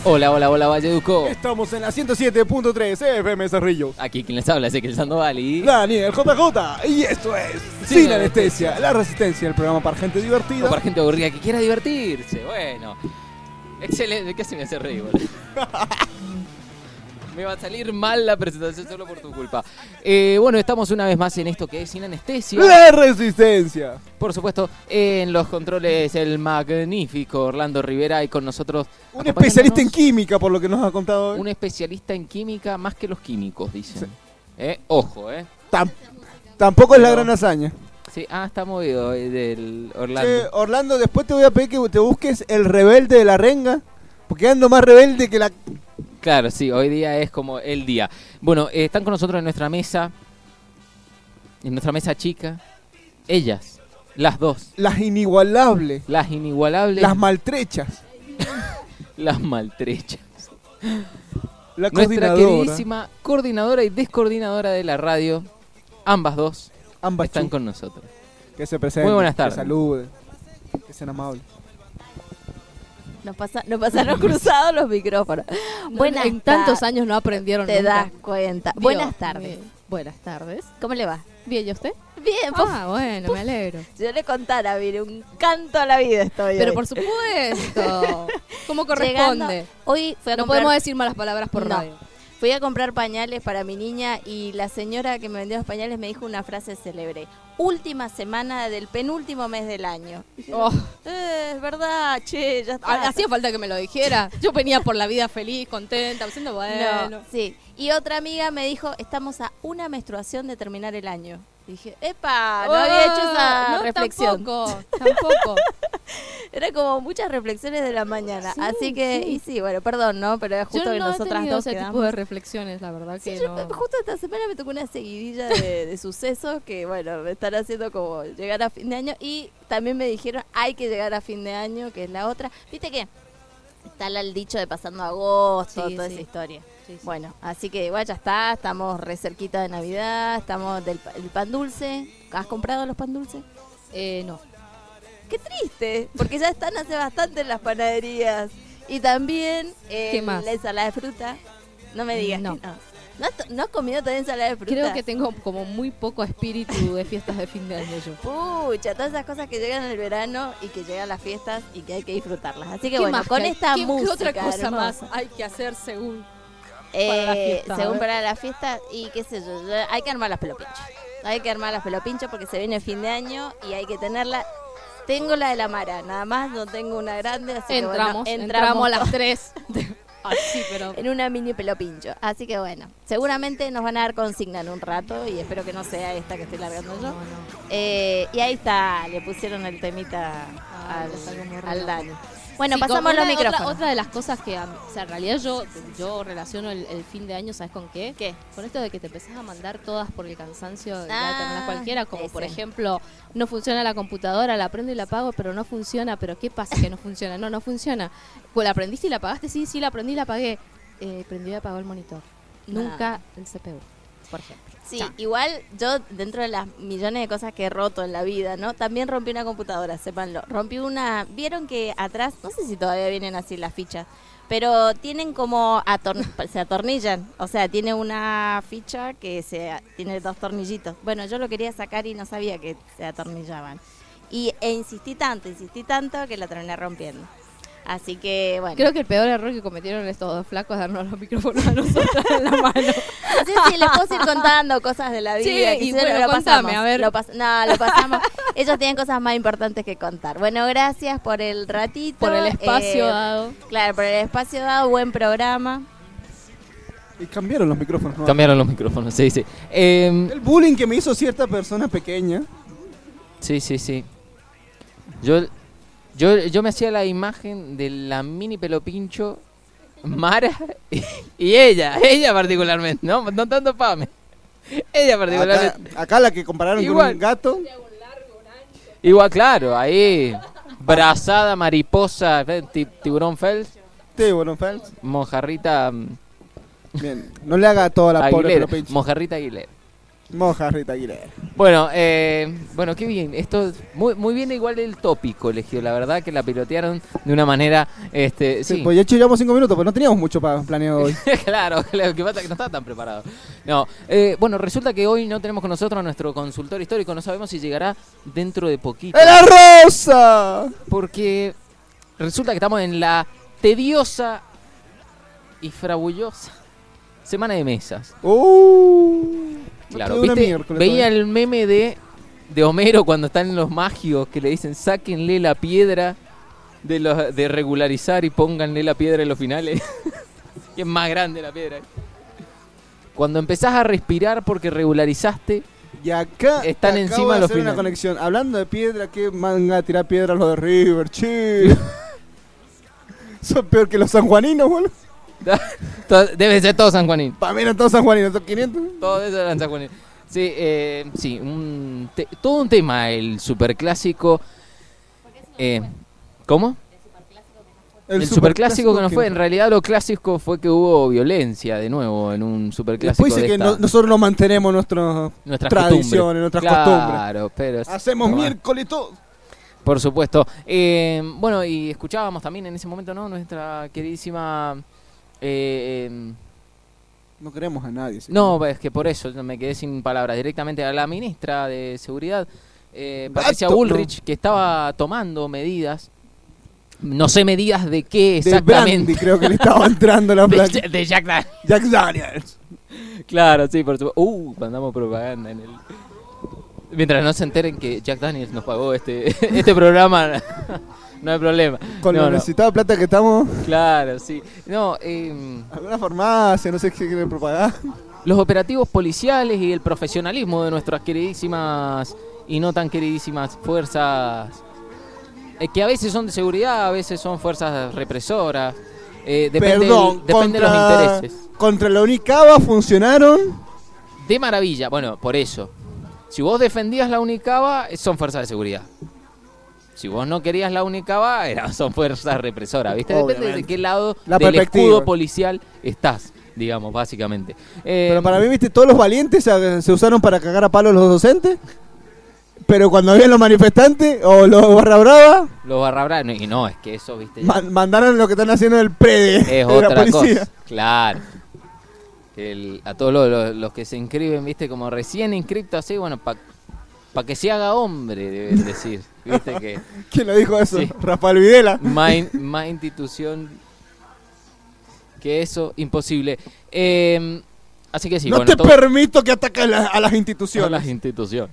Hola, hola, hola, Valleduco. Estamos en la 107.3 FM Cerrillo. Aquí quien les habla es Ezequiel Sandoval y... Daniel JJ. Y esto es Sin Anestesia, la resistencia, el programa para gente divertida. O para gente aburrida que quiera divertirse. Bueno. Excelente. ¿Qué se me hace reír, boludo? Me va a salir mal la presentación solo por tu culpa. Bueno, estamos una vez más en esto que es Sin Anestesia. La resistencia. Por supuesto, en los controles el magnífico Orlando Rivera y con nosotros... Un especialista en química, por lo que nos ha contado hoy. Un especialista en química más que los químicos, dicen. Ojo, Tampoco es la gran hazaña. Sí, está movido del Orlando. Orlando, después te voy a pedir que te busques el rebelde de la renga, porque ando más rebelde que la... Claro, sí, hoy día es como el día. Bueno, están con nosotros en nuestra mesa chica, ellas, las dos. Las inigualables. Las inigualables. Las maltrechas. Las maltrechas. La nuestra queridísima coordinadora y descoordinadora de la radio, ambas dos, están con nosotros. Que se presenten, muy buenas tardes. Que saluden, que sean amables. Nos pasaron cruzados los micrófonos. Buenas en tantos años no aprendieron Te nunca. das cuenta. Dios, buenas tardes. Buenas tardes. ¿Cómo le va? Bien, ¿y usted? Bien. Bueno, me alegro. Si yo le contara, mire, un canto a la vida estoy Pero hoy. por supuesto. ¿Cómo corresponde? Llegando, hoy fui a no comprar... podemos decir malas palabras por radio. Fui a comprar pañales para mi niña y la señora que me vendió los pañales me dijo una frase célebre. Última semana del penúltimo mes del año. Dije, es verdad, che, ya está. Hacía falta que me lo dijera. Yo venía por la vida feliz, contenta, diciendo bueno. No, sí. Y otra amiga me dijo, estamos a una menstruación de terminar el año. Dije, ¡epa! No había hecho esa reflexión. Tampoco. Era como muchas reflexiones de la mañana. Sí, así que, sí. y sí, bueno, perdón, ¿no? Pero era justo que nosotras dos ese quedamos. tipo de reflexiones, la verdad que no. Justo esta semana me tocó una seguidilla de sucesos que, bueno, me están haciendo como llegar a fin de año. Y también me dijeron, hay que llegar a fin de año, que es la otra. ¿Viste qué? Está el dicho de pasando agosto, toda esa historia. Sí. Bueno, así que igual ya está, estamos re cerquita de Navidad, estamos del pan dulce. ¿Has comprado los pan dulces? No. Qué triste, porque ya están hace bastante en las panaderías. Y también ¿Qué más? la ensalada de fruta. No me digas no. que no. ¿No has comido todavía ensalada de fruta? Creo que tengo como muy poco espíritu de fiestas de fin de año yo. Pucha, todas esas cosas que llegan en el verano y que llegan las fiestas y que hay que disfrutarlas. Así que ¿Qué bueno, más con esta ¿qué música otra cosa hermosa, más hay que hacer según para la fiesta? según para la fiesta y qué sé yo, hay que armar las pelopinchos. Hay que armar las pelopinchos porque se viene el fin de año y hay que tenerla. Tengo la de la Mara, nada más, no tengo una grande, así entramos que bueno, entramos a las 3. Así, pero en una mini pelopincho. Así que bueno, seguramente nos van a dar consigna en un rato y espero que no sea esta que estoy largando yo. No. Y ahí está, le pusieron el temita al Dani. Bueno, sí, pasamos los micrófonos. Otra de las cosas que, o sea, en realidad yo relaciono el fin de año, ¿sabes con qué? ¿Qué? Con esto de que te empezás a mandar todas por el cansancio de terminar cualquiera, como ese. por ejemplo, no funciona la computadora, la prendo y la apago, pero no funciona, pero ¿qué pasa que no funciona? No funciona. Pues la prendiste y la apagaste, sí, la prendí y la apagué. Prendió y apagó el monitor. Nunca el CPU, por ejemplo. Sí, igual yo dentro de las millones de cosas que he roto en la vida, ¿no? También rompí una computadora, sépanlo. Rompí una, vieron que atrás, no sé si todavía vienen así las fichas, pero tienen como, se atornillan, o sea, tiene una ficha que tiene 2 tornillitos. Bueno, yo lo quería sacar y no sabía que se atornillaban. Insistí tanto que la terminé rompiendo. Así que, bueno. Creo que el peor error que cometieron estos dos flacos es darnos los micrófonos a nosotros en la mano. Sí, les puedo ir contando cosas de la vida. Sí, y bueno, contame, a ver. Lo pasamos. Ellos tienen cosas más importantes que contar. Bueno, gracias por el ratito. Por el espacio dado. Claro, por el espacio dado, buen programa. Y cambiaron los micrófonos. ¿no? Cambiaron los micrófonos, sí. El bullying que me hizo cierta persona pequeña. Sí. Yo me hacía la imagen de la mini pelopincho Mara y ella particularmente, no tanto Pame. Ella particularmente. Acá la que compararon con un gato. Igual, claro, ahí brazada, mariposa, tiburón Fels. Tiburón Fels. Mojarrita Bien, no le haga toda la pobre Aguilera. pelopincho. Mojarrita Aguilera. Moja Rita Aguilera. Bueno, bueno, qué bien. Esto muy bien igual el tópico, Elegio. La verdad que la pilotearon de una manera, sí. Pues ya llevamos 5 minutos, pues no teníamos mucho planeado hoy. Claro, lo que pasa es que no estaba tan preparado. No, bueno, resulta que hoy no tenemos con nosotros a nuestro consultor histórico. No sabemos si llegará dentro de poquito. ¡La Rosa! Porque resulta que estamos en la tediosa y frabullosa semana de mesas. Claro, Una ¿viste? miércoles Veía todavía. el meme de Homero cuando están los magios que le dicen sáquenle la piedra de regularizar y pónganle la piedra en los finales. Que es más grande la piedra. Cuando empezás a respirar porque regularizaste, Y acá Están acabo encima de los hacer una finales. conexión. Hablando de piedra, ¿qué manga tirar piedra los de River? Che. Son peor que los sanjuaninos, boludo. debe ser todo San Juanín. Para mí eran todos sanjuaninos, estos 500. Todo eso eran San Juanín. Sí, sí, todo un tema el superclásico. ¿Cómo? El superclásico que no fue. En realidad lo clásico fue que hubo violencia de nuevo en un superclásico. Después dice que nosotros no mantenemos nuestras tradiciones, nuestras costumbres. Claro, pero Hacemos no, miércoles y todo. por supuesto. Bueno, y escuchábamos también en ese momento, ¿no? Nuestra queridísima... No queremos a nadie. ¿sí? no, es que por eso me quedé sin palabras. Directamente a la ministra de Seguridad, Patricia Gato, Bullrich, que estaba tomando medidas. No sé medidas de qué De Brandy exactamente. creo que le estaba entrando la placa. de Jack Daniels. Jack Daniels. Claro, sí, por supuesto. Mandamos propaganda en el... Mientras no se enteren que Jack Daniels nos pagó este programa, no hay problema. Con No, la no. necesitada plata que estamos. Claro, sí. No, Alguna farmacia, no sé qué quiere propagar. los operativos policiales y el profesionalismo de nuestras queridísimas y no tan queridísimas fuerzas, que a veces son de seguridad, a veces son fuerzas represoras. Depende de los intereses. Contra la Unicaba funcionaron. De maravilla. Bueno, por eso. Si vos defendías la Unicaba, son fuerzas de seguridad. Si vos no querías la Unicaba, son fuerzas represoras, ¿viste? Depende de Obviamente. qué lado La del perspectiva. escudo policial estás, digamos, básicamente. Pero para mí, viste, todos los valientes se usaron para cagar a palos los docentes. Pero cuando habían los manifestantes o los barra brava, Los barra brava, y no, es que eso, ¿viste? mandaron lo que están haciendo el prede Es de la otra policía. cosa. Claro. A todos los que se inscriben, ¿viste? Como recién inscriptos así, bueno, para que se haga hombre, deben decir. ¿Viste? Que ¿Quién lo dijo eso? Sí. Rafael Videla. más institución que eso, imposible. Así que sí, No bueno, te permito que ataques a las instituciones. a las instituciones.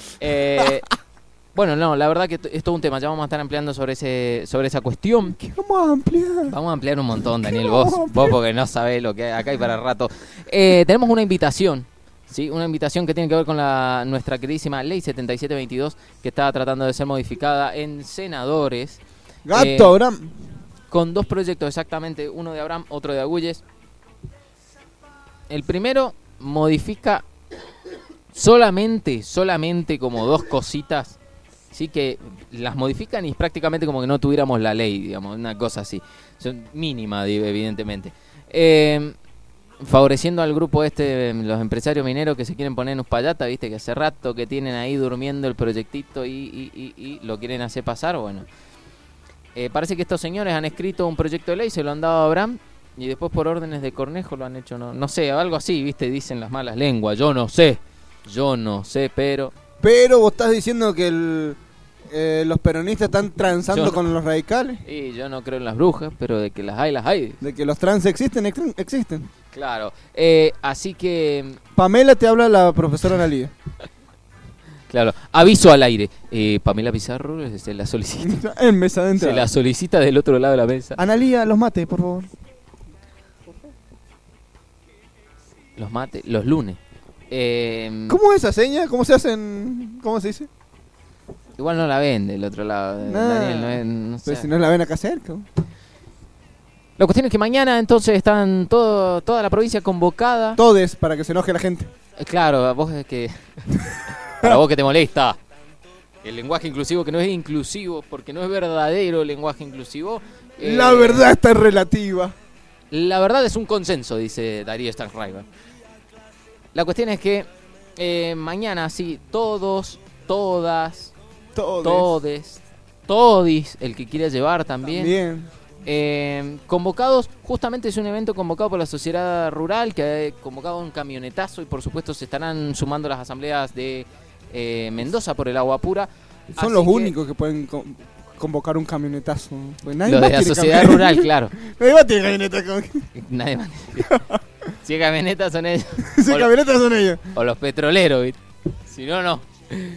Bueno, no, la verdad que es todo un tema. Ya vamos a estar ampliando sobre esa cuestión. ¿Qué vamos a ampliar? Vamos a ampliar un montón, Daniel, No, vos porque no sabés lo que hay acá y para rato. Tenemos una invitación, ¿sí? Una invitación que tiene que ver con nuestra queridísima Ley 7722, que está tratando de ser modificada en senadores. Gato, Abraham. Con dos proyectos exactamente, uno de Abraham, otro de Agulles. El primero modifica solamente como dos cositas, sí, que las modifican y es prácticamente como que no tuviéramos la ley, digamos, una cosa así. Son mínima, evidentemente. Favoreciendo al grupo los empresarios mineros que se quieren poner en Uspallata, viste, que hace rato que tienen ahí durmiendo el proyectito y lo quieren hacer pasar, bueno. Parece que estos señores han escrito un proyecto de ley, se lo han dado a Abraham y después por órdenes de Cornejo lo han hecho, no sé, algo así, viste, dicen las malas lenguas, yo no sé, pero... Pero vos estás diciendo que los peronistas están transando Yo no. con los radicales. Y yo no creo en las brujas, pero de que las hay. De que los trans existen, existen. Claro, así que... Pamela, te habla la profesora Analía. Claro, aviso al aire. Pamela Pizarro se la solicita. En mesa de Se entrada. la solicita del otro lado de la mesa. Analía, los mate, por favor. Los mate, los lunes. ¿Cómo es esa seña? ¿Cómo se hacen? ¿Cómo se dice? Igual no la ven del otro lado. Nah, Daniel, no sé. Pero si no la ven acá cerca. La cuestión es que mañana entonces están toda la provincia convocada. Todes, para que se enoje la gente. Claro, a vos es que... Para vos que te molesta. El lenguaje inclusivo que no es inclusivo, porque no es verdadero el lenguaje inclusivo. La verdad está relativa. La verdad es un consenso, dice Darío Stanraiver. La cuestión es que Mañana, sí, todos, todas, Todes. todes, todis, el que quiera llevar también. Convocados, justamente es un evento convocado por la sociedad rural, que ha convocado un camionetazo y por supuesto se estarán sumando las asambleas de Mendoza por el agua pura. Son Así los que- únicos que pueden convocar un camionetazo. Pues nadie Los más de la tiene sociedad camioneta. rural, claro. Nadie más tiene camioneta. Nadie más. Si es camioneta son ellos. Si O, camionetas son ellos. o los petroleros, ¿viste? Si no, no.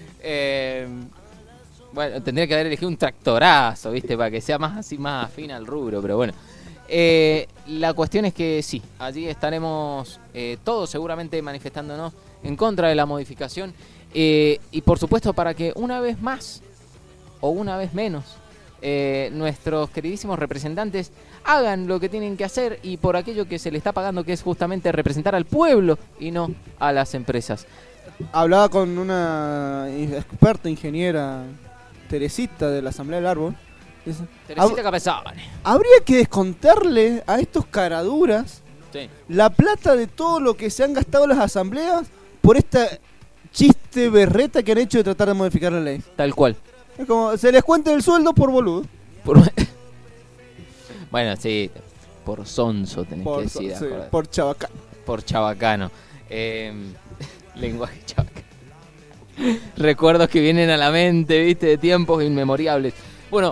Bueno, tendría que haber elegido un tractorazo, ¿viste? Para que sea más así, más afín al rubro, pero bueno. La cuestión es que sí, allí estaremos todos seguramente manifestándonos en contra de la modificación y por supuesto para que una vez más o una vez menos nuestros queridísimos representantes hagan lo que tienen que hacer y por aquello que se le está pagando, que es justamente representar al pueblo y no a las empresas. Hablaba con una experta ingeniera, Teresita, de la Asamblea del Árbol. Dice, Teresita Capezane. habría que descontarle a estos caraduras Sí. la plata de todo lo que se han gastado las asambleas por esta chiste berreta que han hecho de tratar de modificar la ley. Tal cual. Es como, se les cuenta el sueldo por boludo. Por- Bueno, sí, por sonso tenés que decir. sí, acordate. por chabacán. Por chabacano. Lenguaje chabacano. Recuerdos que vienen a la mente, viste, de tiempos inmemorables. Bueno,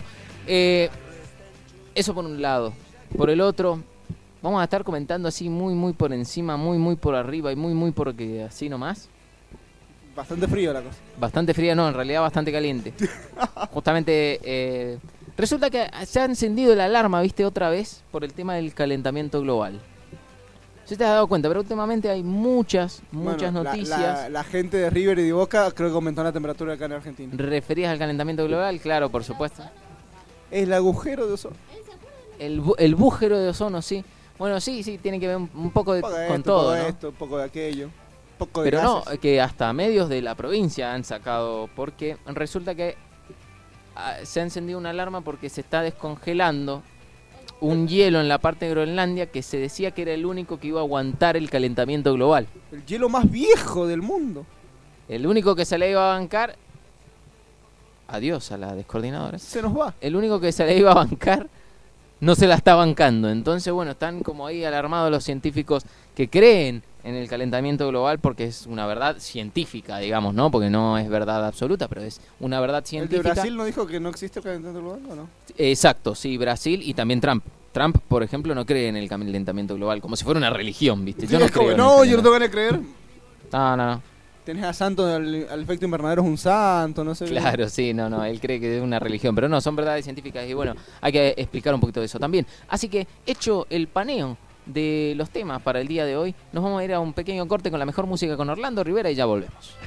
eso por un lado. Por el otro, vamos a estar comentando así muy por encima, muy por arriba y muy porque así nomás. Bastante frío la cosa. Bastante fría, no, en realidad bastante caliente. Justamente, resulta que se ha encendido la alarma, viste, otra vez por el tema del calentamiento global. ¿Sí te has dado cuenta? Pero últimamente hay muchas Bueno, noticias La gente de River y de Boca creo que aumentó la temperatura acá en Argentina. referidas al calentamiento global, claro, por supuesto. El agujero de ozono. El bújero de ozono, sí. Bueno, sí, tiene que ver un poco Un poco de con esto, todo, un poco de ¿no? esto, un poco de aquello. Un poco de Pero no, gases. que hasta medios de la provincia han sacado, porque resulta que se ha encendido una alarma porque se está descongelando un hielo en la parte de Groenlandia que se decía que era el único que iba a aguantar el calentamiento global. El hielo más viejo del mundo. El único que se le iba a bancar... Adiós a la descoordinadora. Se nos va. El único que se le iba a bancar no se la está bancando. Entonces, bueno, están como ahí alarmados los científicos que creen en el calentamiento global porque es una verdad científica, digamos, ¿no? Porque no es verdad absoluta, pero es una verdad ¿El de científica. Brasil no dijo que no existe el calentamiento global o no? Exacto, sí, Brasil y también Trump. Trump, por ejemplo, no cree en el calentamiento global, como si fuera una religión, ¿viste? Yo no Es como, creo en no, el yo no tengo ganas de creer. No. Tenés a Santo, al efecto invernadero es un santo, no sé. Claro, sí, no, él cree que es una religión, pero no, son verdades científicas y bueno, hay que explicar un poquito de eso también. Así que, hecho el paneo de los temas para el día de hoy, nos vamos a ir a un pequeño corte con la mejor música con Orlando Rivera y ya volvemos.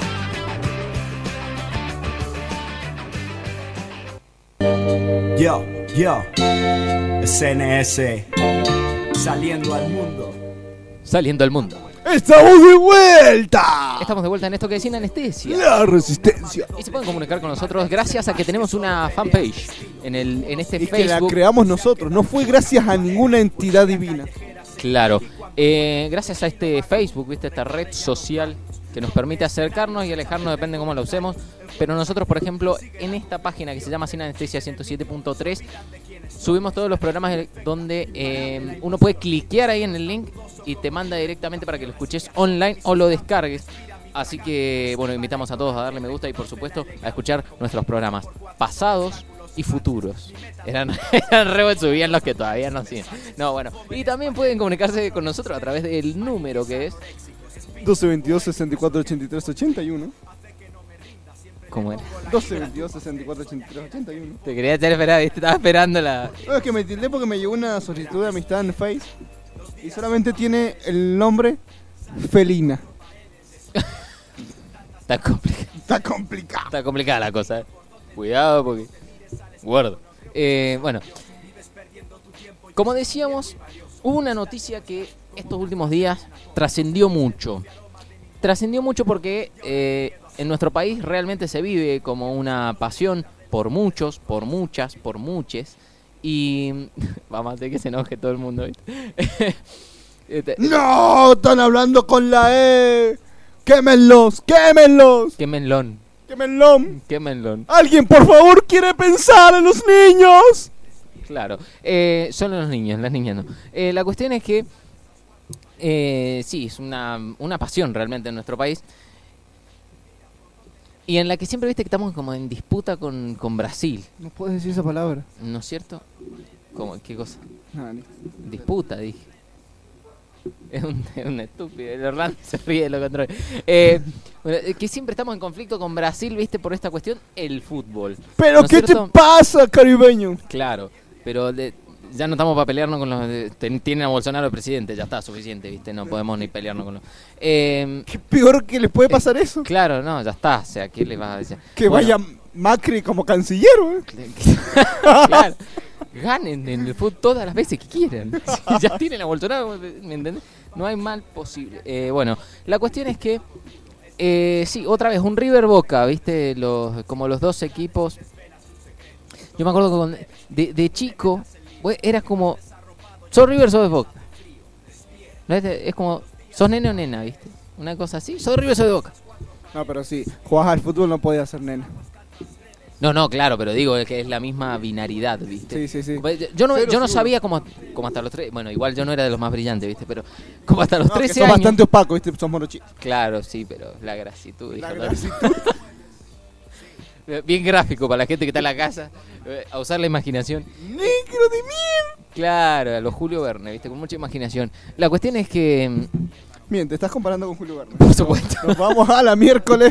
Yo, SNS, saliendo al mundo. Saliendo al mundo. ¡Estamos de vuelta! Estamos de vuelta en esto que es Sin Anestesia. La resistencia. Y se pueden comunicar con nosotros gracias a que tenemos una fanpage en este Y que la Facebook. creamos nosotros, no fue gracias a ninguna entidad divina. Claro. Gracias a este Facebook, ¿viste? Esta red social que nos permite acercarnos y alejarnos, depende de cómo la usemos. Pero nosotros, por ejemplo, en esta página que se llama Sin Anestesia 107.3, subimos todos los programas donde uno puede cliquear ahí en el link y te manda directamente para que lo escuches online o lo descargues. Así que, bueno, invitamos a todos a darle me gusta y, por supuesto, a escuchar nuestros programas pasados y futuros. Eran re subían los que todavía no siguen. No, bueno. Y también pueden comunicarse con nosotros a través del número que es... 1222 64 83 81. ¿Cómo era? 1222 64 83 81. Te quería hacer esperar, ¿viste? Estaba esperando la... No, es que me tildé porque me llegó una solicitud de amistad en Face y solamente tiene el nombre Felina. Está complicado. Está complicado. Está complicada la cosa, ¿eh? Cuidado porque... Guardo. Bueno. Como decíamos, hubo una noticia que estos últimos días trascendió mucho. Trascendió mucho porque en nuestro país realmente se vive como una pasión por muchos, por muchas, por muches. Y... Vamos a hacer que se enoje todo el mundo, ¿viste? ¡No! ¡Están hablando con la E! ¡Quémenlos! ¡Quémenlos! Qué melón. ¡Quémenlos! Qué melón. ¡Alguien, por favor, quiere pensar en los niños! Claro. Solo los niños, las niñas no. La cuestión es que sí, es una pasión realmente en nuestro país. Y en la que siempre viste que estamos como en disputa con Brasil, No puedes decir esa palabra. ¿no es cierto? ¿Cómo? ¿Qué cosa? Ah, ni- Disputa, dije. Es un estúpido. El Orlando se ríe de lo contrario. Bueno, que siempre estamos en conflicto con Brasil, viste, por esta cuestión, el fútbol. ¿Pero ¿No es qué te cierto? pasa, caribeño? Claro, pero ya no estamos para pelearnos con los... tienen a Bolsonaro de presidente, ya está, suficiente, viste, no podemos ni pelearnos con los... ¿Qué peor que les puede pasar eso? claro, no, ya está, o sea, ¿qué le vas a decir? Que Bueno, vaya Macri como canciller, ¿eh? claro, ganen en el fútbol todas las veces que quieran. Si ya tienen a Bolsonaro, ¿me entendés? No hay mal posible. Bueno, la cuestión es que, sí, otra vez, un River Boca, ¿viste? Como los dos equipos. Yo me acuerdo que de chico, eras como, ¿sos River o sos Boca? ¿No es como, sos nene o nena, ¿viste? Una cosa así, ¿sos River o sos de Boca? No, pero sí, jugás al fútbol no podía ser nena. No, claro, pero digo que es la misma binaridad, ¿viste? Sí, sí, sí. Yo no Cero, sabía cómo hasta los 3, bueno, igual yo no era de los más brillantes, ¿viste? Pero como hasta los No, que 13 sos años. bastante opaco, ¿viste? Sos morochito. Claro, sí, pero la grasitud. La hijo de- grasitud. Bien gráfico para la gente que está en la casa, a usar la imaginación. ¡Negro de miel! Claro, a los Julio Verne, ¿viste? Con mucha imaginación. La cuestión es que, Bien, te estás comparando con Julio Verne. por supuesto, Nos vamos a la miércoles.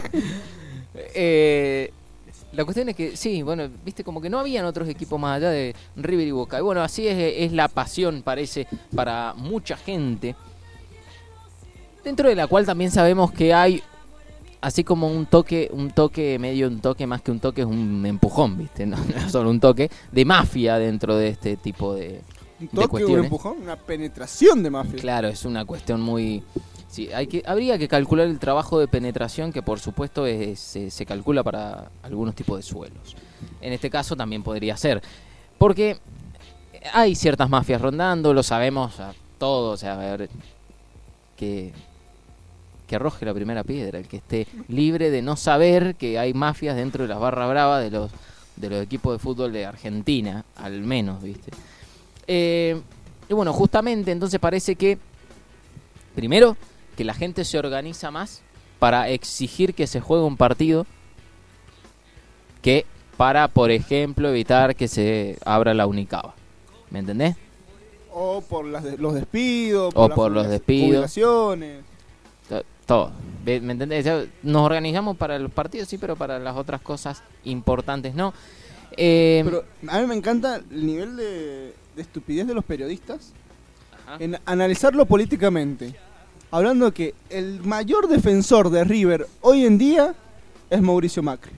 la cuestión es que, sí, bueno, viste, como que no habían otros equipos más allá de River y Boca. Y bueno, así es la pasión, parece, para mucha gente. Dentro de la cual también sabemos que hay, así como un toque más que un toque, es un empujón, viste, no es solo un toque, de mafia dentro de este tipo de Un toque, un cuestiones. empujón, una penetración de mafia. Claro, es una cuestión muy... Sí, habría que calcular el trabajo de penetración que por supuesto se calcula para algunos tipos de suelos. En este caso también podría ser. Porque hay ciertas mafias rondando, lo sabemos a todos. O sea, a ver, que arroje la primera piedra, el que esté libre de no saber que hay mafias dentro de las barras bravas de los equipos de fútbol de Argentina, al menos, ¿viste? Y bueno, justamente entonces parece que, primero, que la gente se organiza más para exigir que se juegue un partido que para, por ejemplo, evitar que se abra la Unicaba. ¿Me entendés? O por los despidos. O las por los despidos. jubilaciones. Todo. ¿Me entendés? O sea, nos organizamos para los partidos, sí, pero para las otras cosas importantes no. Pero a mí me encanta el nivel de estupidez de los periodistas Ajá. en analizarlo políticamente. Hablando que el mayor defensor de River hoy en día es Mauricio Macri.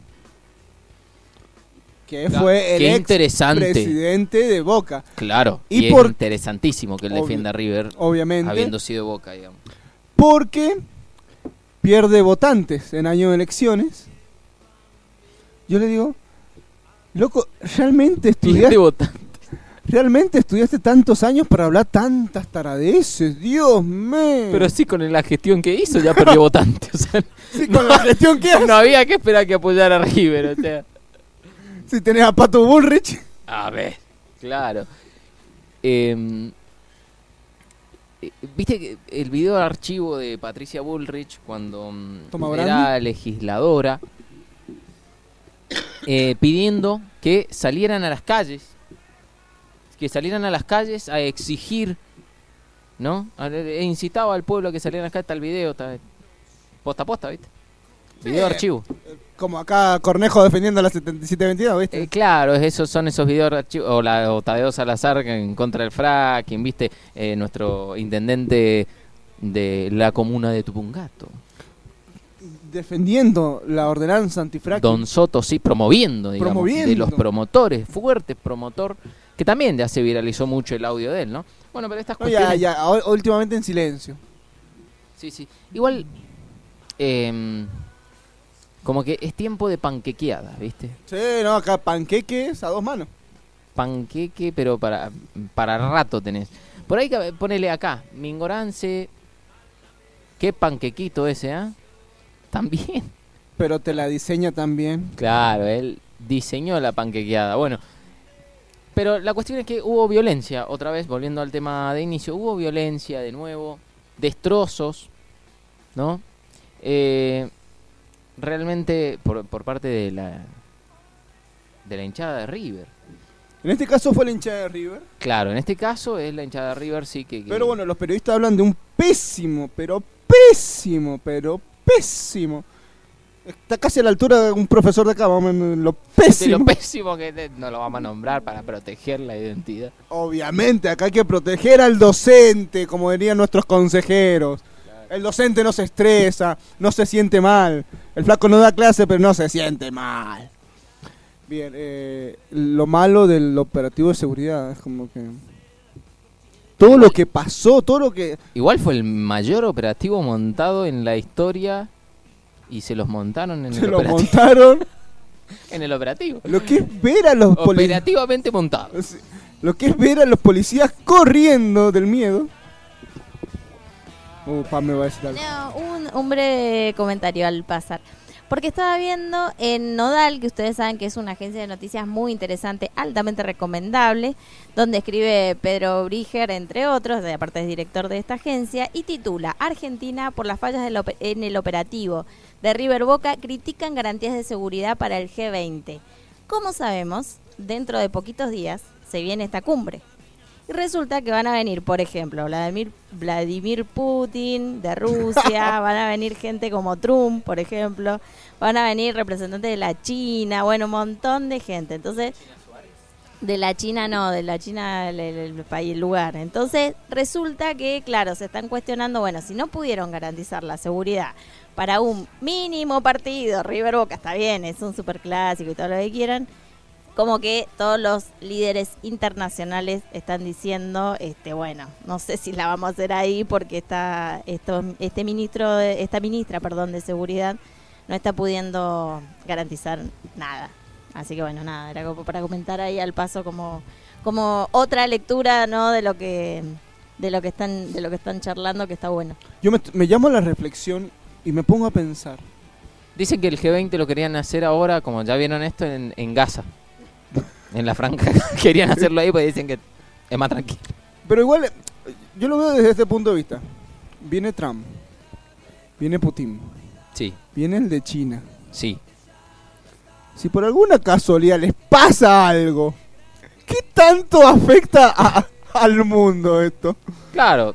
Que Claro, fue qué el ex interesante. presidente de Boca. Claro, Y y por- es interesantísimo que él Obvio- defienda a River Obviamente. habiendo sido Boca, digamos. Porque pierde votantes en año de elecciones. Yo le digo, loco, ¿realmente estudiaste tantos años para hablar tantas taradeces? Dios mío. Pero sí, con la gestión que hizo ya perdió votantes. O sea, Sí, con la gestión que hace. no había que esperar que apoyara a River. O sea, Si tenés a Pato Bullrich. a ver, claro. Viste que el video de archivo de Patricia Bullrich cuando Toma era legisladora, pidiendo que salieran a las calles, a exigir, ¿no? Incitaba al pueblo a que salieran a las calles. Está el video, está posta a posta, ¿viste? Video de archivo. Como acá Cornejo defendiendo a la 7722, ¿viste? Claro, son esos videos de archivo. O Tadeo Salazar en contra del fracking, ¿viste? Nuestro intendente de la comuna de Tupungato. Defendiendo la ordenanza antifracking. Don Soto, sí, promoviendo, digamos. Promoviendo. De los promotores, fuerte promotor, que también ya se viralizó mucho el audio de él, ¿no? Bueno, pero estas No, cuestiones... últimamente en silencio. Sí. Igual, como que es tiempo de panquequeada, ¿viste? Sí, no, acá panqueques a dos manos. Panqueque, pero para rato tenés. Por ahí ponele acá, Mingorance, qué panquequito ese, ¿ah? También. Pero te la diseña también. Claro, él diseñó la panquequeada. Bueno, pero la cuestión es que hubo violencia, otra vez, volviendo al tema de inicio, hubo violencia de nuevo, destrozos, ¿no? Realmente por parte de la hinchada de River. En este caso fue la hinchada de River. Claro, en este caso es la hinchada de River, sí que... Pero bueno, los periodistas hablan de un pésimo, pero pésimo. Está casi a la altura de un profesor de acá, vamos a ver, lo de pésimo. lo pésimo que no lo vamos a nombrar para proteger la identidad. Obviamente, acá hay que proteger al docente, como dirían nuestros consejeros. El docente no se estresa, no se siente mal. El flaco no da clase, pero no se siente mal. Bien, lo malo del operativo de seguridad es como que... Todo lo que pasó, todo lo que... Igual fue el mayor operativo montado en la historia y se los montaron en Se el lo operativo. montaron. En el operativo. Lo que es ver a los policías... Operativamente montado. Lo que es ver a los policías corriendo del miedo. Pam me va a decir algo. No, un breve comentario al pasar. Porque estaba viendo en Nodal, que ustedes saben que es una agencia de noticias muy interesante, altamente recomendable, donde escribe Pedro Briger, entre otros, aparte es director de esta agencia, y titula Argentina por las fallas en el operativo de River Boca critican garantías de seguridad para el G20. Como sabemos, dentro de poquitos días se viene esta cumbre. Y resulta que van a venir, por ejemplo, Vladimir Putin de Rusia, van a venir gente como Trump, por ejemplo, van a venir representantes de la China, bueno, un montón de gente. Entonces, de la China el país, el lugar. Entonces, resulta que, claro, se están cuestionando, bueno, si no pudieron garantizar la seguridad para un mínimo partido, River Boca, está bien, es un superclásico y todo lo que quieran, como que todos los líderes internacionales están diciendo, bueno, no sé si la vamos a hacer ahí porque esta ministra de seguridad no está pudiendo garantizar nada. Así que bueno, nada, era como para comentar ahí al paso como otra lectura, ¿no? de lo que están charlando, que está bueno. Yo me llamo a la reflexión y me pongo a pensar. Dicen que el G20 lo querían hacer ahora, como ya vieron esto, en Gaza. En la franja. Querían hacerlo ahí porque dicen que es más tranquilo. Pero igual, yo lo veo desde este punto de vista. Viene Trump, viene Putin, Sí, viene el de China. sí. Si por alguna casualidad les pasa algo, ¿qué tanto afecta al mundo esto? Claro.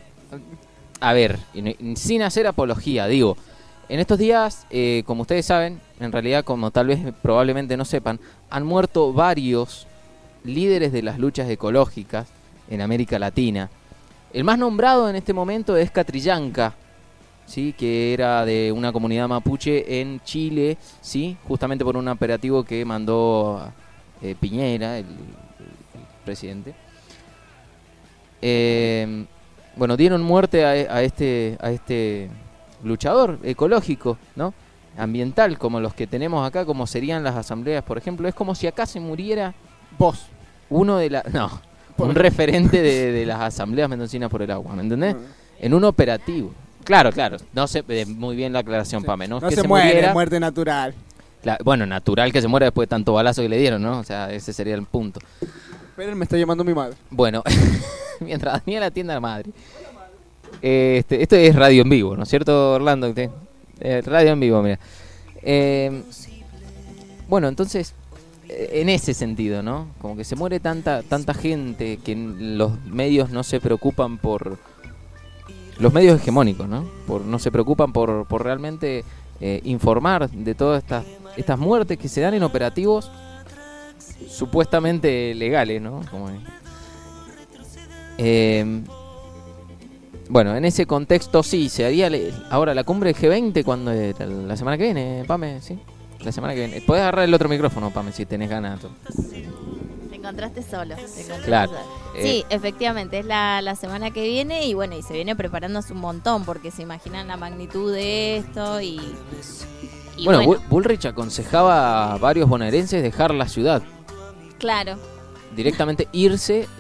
A ver, sin hacer apología, digo, en estos días, como ustedes saben, en realidad, como tal vez probablemente no sepan, han muerto varios líderes de las luchas ecológicas en América Latina. El más nombrado en este momento es Catrillanca, ¿sí? Que era de una comunidad mapuche en Chile, ¿sí? Justamente por un operativo que mandó Piñera, el presidente. Bueno, dieron muerte a este luchador ecológico, ¿no? Ambiental, como los que tenemos acá, como serían las asambleas, por ejemplo. Es como si acá se muriera Vos. uno de las... No, un referente de las asambleas mendocinas por el agua, ¿me entendés? En un operativo. Claro, no sé, muy bien la aclaración, Sí. Pame, ¿no? No Que se se muere, muriera, muerte natural. bueno, natural que se muera después de tanto balazo que le dieron, ¿no? O sea, ese sería el punto. Esperen, me está llamando mi madre. Bueno, mientras Daniel atiende a la madre. Esto es radio en vivo, ¿no es cierto, Orlando? Radio en vivo, mira. Bueno, entonces, en ese sentido, ¿no? Como que se muere tanta gente que los medios no se preocupan por... Los medios hegemónicos, ¿no? No se preocupan por realmente informar de todas estas muertes que se dan en operativos supuestamente legales, ¿no? Bueno, en ese contexto sí, se haría ahora la cumbre G20 cuando la semana que viene, Pame, ¿sí? La semana que viene. Podés agarrar el otro micrófono, Pame, si tenés ganas. Te encontraste solo. Claro. Sí, efectivamente, es la semana que viene y bueno, y se viene preparándose un montón porque se imaginan la magnitud de esto y bueno, Bullrich aconsejaba a varios bonaerenses dejar la ciudad. Claro. Directamente irse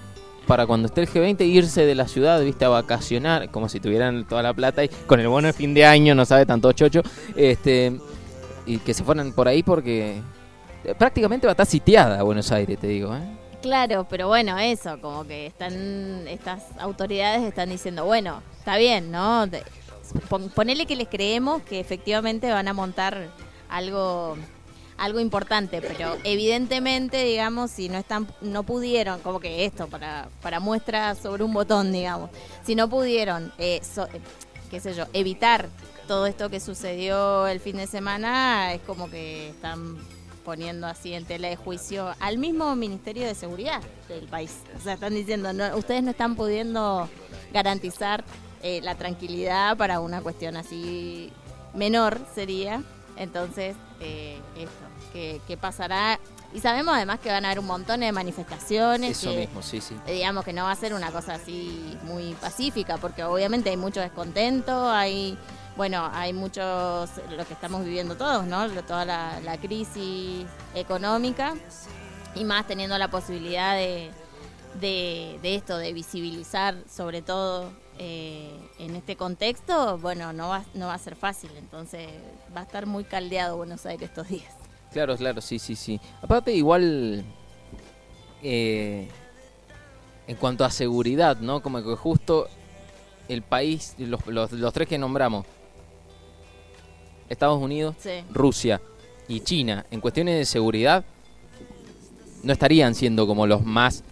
para cuando esté el G20 irse de la ciudad, viste, a vacacionar, como si tuvieran toda la plata y con el bono de fin de año, no sabe tanto chocho, y que se fueran por ahí porque prácticamente va a estar sitiada Buenos Aires, te digo, ¿eh? Claro, pero bueno, eso, como que estas autoridades están diciendo, bueno, está bien, ¿no? Ponele que les creemos que efectivamente van a montar algo importante, pero evidentemente, digamos, si no pudieron, como que esto, para muestra sobre un botón, digamos, si no pudieron, qué sé yo, evitar todo esto que sucedió el fin de semana, es como que están poniendo así en tela de juicio al mismo Ministerio de Seguridad del país. O sea, están diciendo, no, ustedes no están pudiendo garantizar la tranquilidad para una cuestión así menor sería. Entonces, esto, que pasará. Y sabemos además que van a haber un montón de manifestaciones. Eso mismo, sí. Digamos que no va a ser una cosa así muy pacífica, porque obviamente hay mucho descontento, hay muchos, lo que estamos viviendo todos, ¿no? Toda la crisis económica, y más teniendo la posibilidad de esto, de visibilizar sobre todo en este contexto, bueno, no va a ser fácil, entonces va a estar muy caldeado Buenos Aires estos días. Claro, sí. Aparte, igual, en cuanto a seguridad, ¿no? Como que justo el país, los tres que nombramos, Estados Unidos, Sí. Rusia y China, en cuestiones de seguridad, no estarían siendo como los más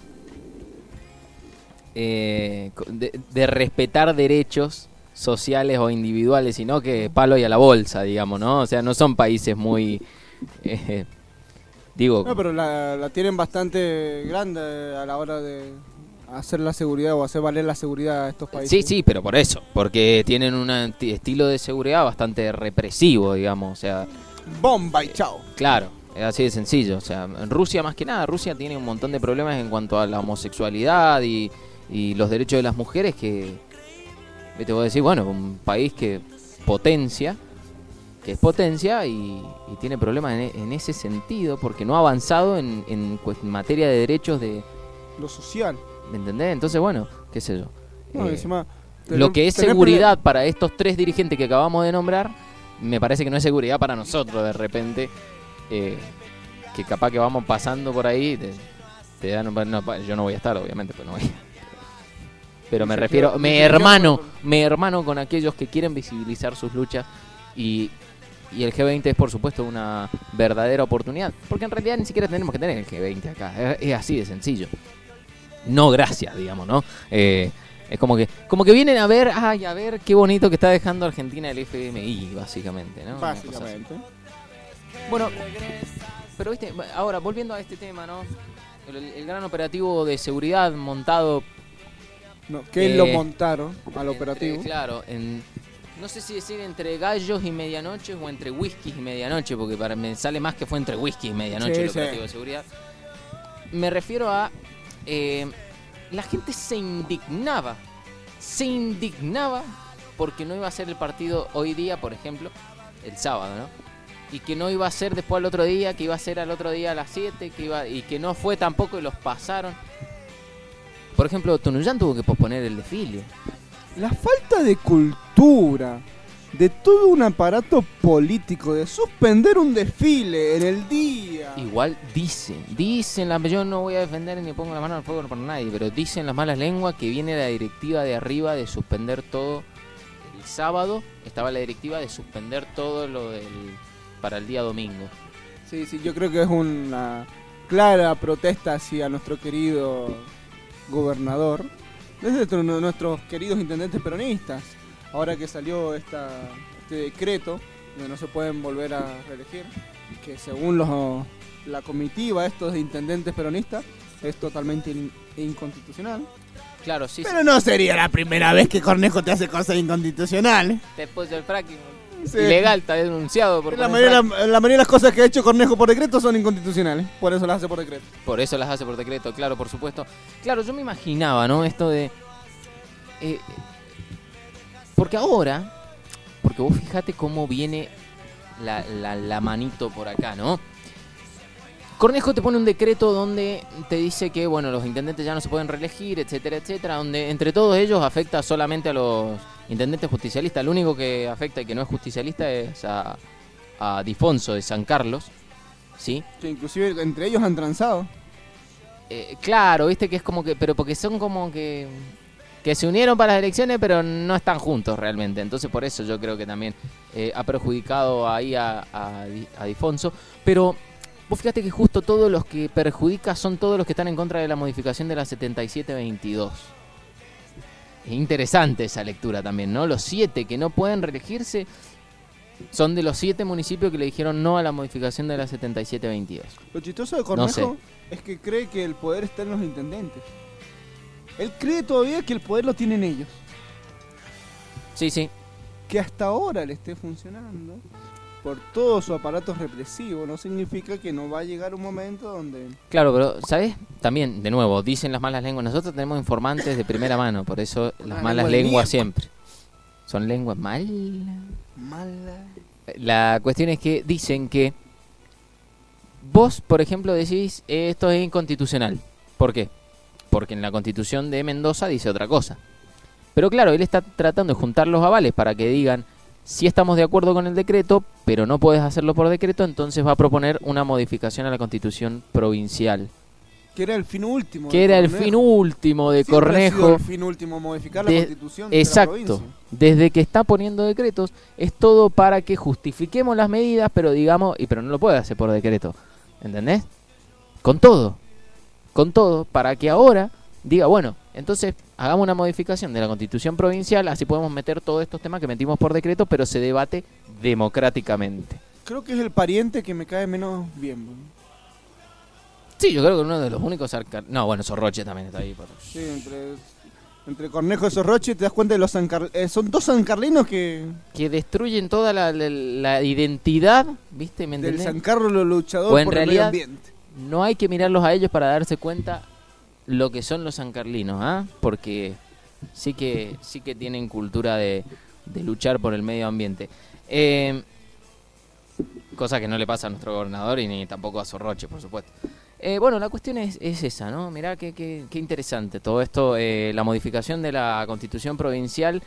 de respetar derechos sociales o individuales, sino que palo y a la bolsa, digamos, ¿no? O sea, no son países muy... No, pero la tienen bastante grande a la hora de hacer la seguridad o hacer valer la seguridad a estos países. Sí, pero por eso, porque tienen un estilo de seguridad bastante represivo, digamos, o sea... Bomba y chao. Claro, es así de sencillo, o sea, en Rusia más que nada, Rusia tiene un montón de problemas en cuanto a la homosexualidad y los derechos de las mujeres que, te voy a decir, bueno, un país que es potencia y tiene problemas en ese sentido porque no ha avanzado en materia de derechos de... Lo social. ¿Me entendés? Entonces, bueno, qué sé yo. No, encima, Lo que es seguridad para estos tres dirigentes que acabamos de nombrar, me parece que no es seguridad para nosotros de repente, que capaz que vamos pasando por ahí, te dan, no, yo no voy a estar, obviamente, pues no voy a... Pero me refiero, me hermano con aquellos que quieren visibilizar sus luchas y el G20 es por supuesto una verdadera oportunidad, porque en realidad ni siquiera tenemos que tener el G20 acá, es así de sencillo. No gracias, digamos, ¿no? Es como que vienen a ver, a ver qué bonito que está dejando Argentina el FMI, básicamente, ¿no? Básicamente. Bueno, pero viste, ahora volviendo a este tema, ¿no? El gran operativo de seguridad montado... No, que lo montaron al operativo. Claro, no sé si decir entre gallos y medianoche o entre whisky y medianoche, porque me sale más que fue entre whisky y medianoche el operativo de seguridad. Me refiero a... la gente se indignaba porque no iba a ser el partido hoy día, por ejemplo, el sábado, ¿no? Y que no iba a ser después al otro día, que iba a ser al otro día a las 7, y que no fue tampoco y los pasaron. Por ejemplo, Tunuyán tuvo que posponer el desfile. La falta de cultura de todo un aparato político, de suspender un desfile en el día. Igual dicen, yo no voy a defender ni pongo la mano al fuego por nadie, pero dicen las malas lenguas que viene la directiva de arriba de suspender todo. El sábado estaba la directiva de suspender todo para el día domingo. Sí, yo creo que es una clara protesta hacia nuestro querido gobernador, desde nuestros queridos intendentes peronistas. Ahora que salió este decreto donde no se pueden volver a reelegir, que según la comitiva estos de intendentes peronistas es totalmente inconstitucional. Claro, sí. Pero no sería la primera vez que Cornejo te hace cosas inconstitucionales. Después del fracking. Sí. Ilegal, está denunciado por la mayoría de las cosas que ha hecho Cornejo por decreto son inconstitucionales, por eso las hace por decreto. Por eso las hace por decreto, claro, por supuesto. Claro, yo me imaginaba, ¿no? Esto de... porque vos fíjate cómo viene la manito por acá, ¿no? Cornejo te pone un decreto donde te dice que, bueno, los intendentes ya no se pueden reelegir, etcétera, etcétera, donde entre todos ellos afecta solamente a los intendentes justicialistas. El único que afecta y que no es justicialista es a Difonso de San Carlos, ¿sí? Que inclusive entre ellos han transado. Claro, viste que es como que, pero porque son como que se unieron para las elecciones, pero no están juntos realmente. Entonces por eso yo creo que también ha perjudicado ahí a Difonso. Pero vos fíjate que justo todos los que perjudica son todos los que están en contra de la modificación de la 7722. Es interesante esa lectura también, ¿no? Los 7 que no pueden reelegirse son de los 7 municipios que le dijeron no a la modificación de la 7722. Lo chistoso de Cornejo No sé. es que cree que el poder está en los intendentes. Él cree todavía que el poder lo tienen ellos. Sí, sí. Que hasta ahora le esté funcionando por todo su aparato represivo no significa que no va a llegar un momento donde... Claro, pero, ¿sabes? También, de nuevo, dicen las malas lenguas. Nosotros tenemos informantes de primera mano, por eso las malas lengua de lenguas mierda. siempre. Son lenguas malas. Mala. La cuestión es que dicen que vos, por ejemplo, decís esto es inconstitucional. ¿Por qué? Porque en la Constitución de Mendoza dice otra cosa. Pero claro, él está tratando de juntar los avales para que digan si estamos de acuerdo con el decreto, pero no puedes hacerlo por decreto, entonces va a proponer una modificación a la Constitución provincial. Que era el fin último. Que de era el Cornejo. fin último de Siempre ha sido Cornejo. el fin último, modificar la De- Constitución de la Exacto. provincia. Desde que está poniendo decretos, es todo para que justifiquemos las medidas, pero digamos, pero no lo puede hacer por decreto. ¿Entendés? Con todo, para que ahora diga, bueno, entonces hagamos una modificación de la Constitución provincial, así podemos meter todos estos temas que metimos por decreto, pero se debate democráticamente. Creo que es el pariente que me cae menos bien. ¿no? Sí, yo creo que uno de los únicos... No, bueno, Sorroche también está ahí. Sí, entre Cornejo y Sorroche te das cuenta de los son dos sancarlinos que... Que destruyen toda la identidad, ¿viste? ¿Me Del entendés? San Carlos luchador O en por realidad- el medio ambiente. No hay que mirarlos a ellos para darse cuenta lo que son los sancarlinos, ¿ah? Porque sí que tienen cultura de luchar por el medio ambiente. Cosa que no le pasa a nuestro gobernador y ni tampoco a Sorroche, por supuesto. Bueno, la cuestión es esa, ¿no? Mirá qué interesante todo esto. La modificación de la Constitución provincial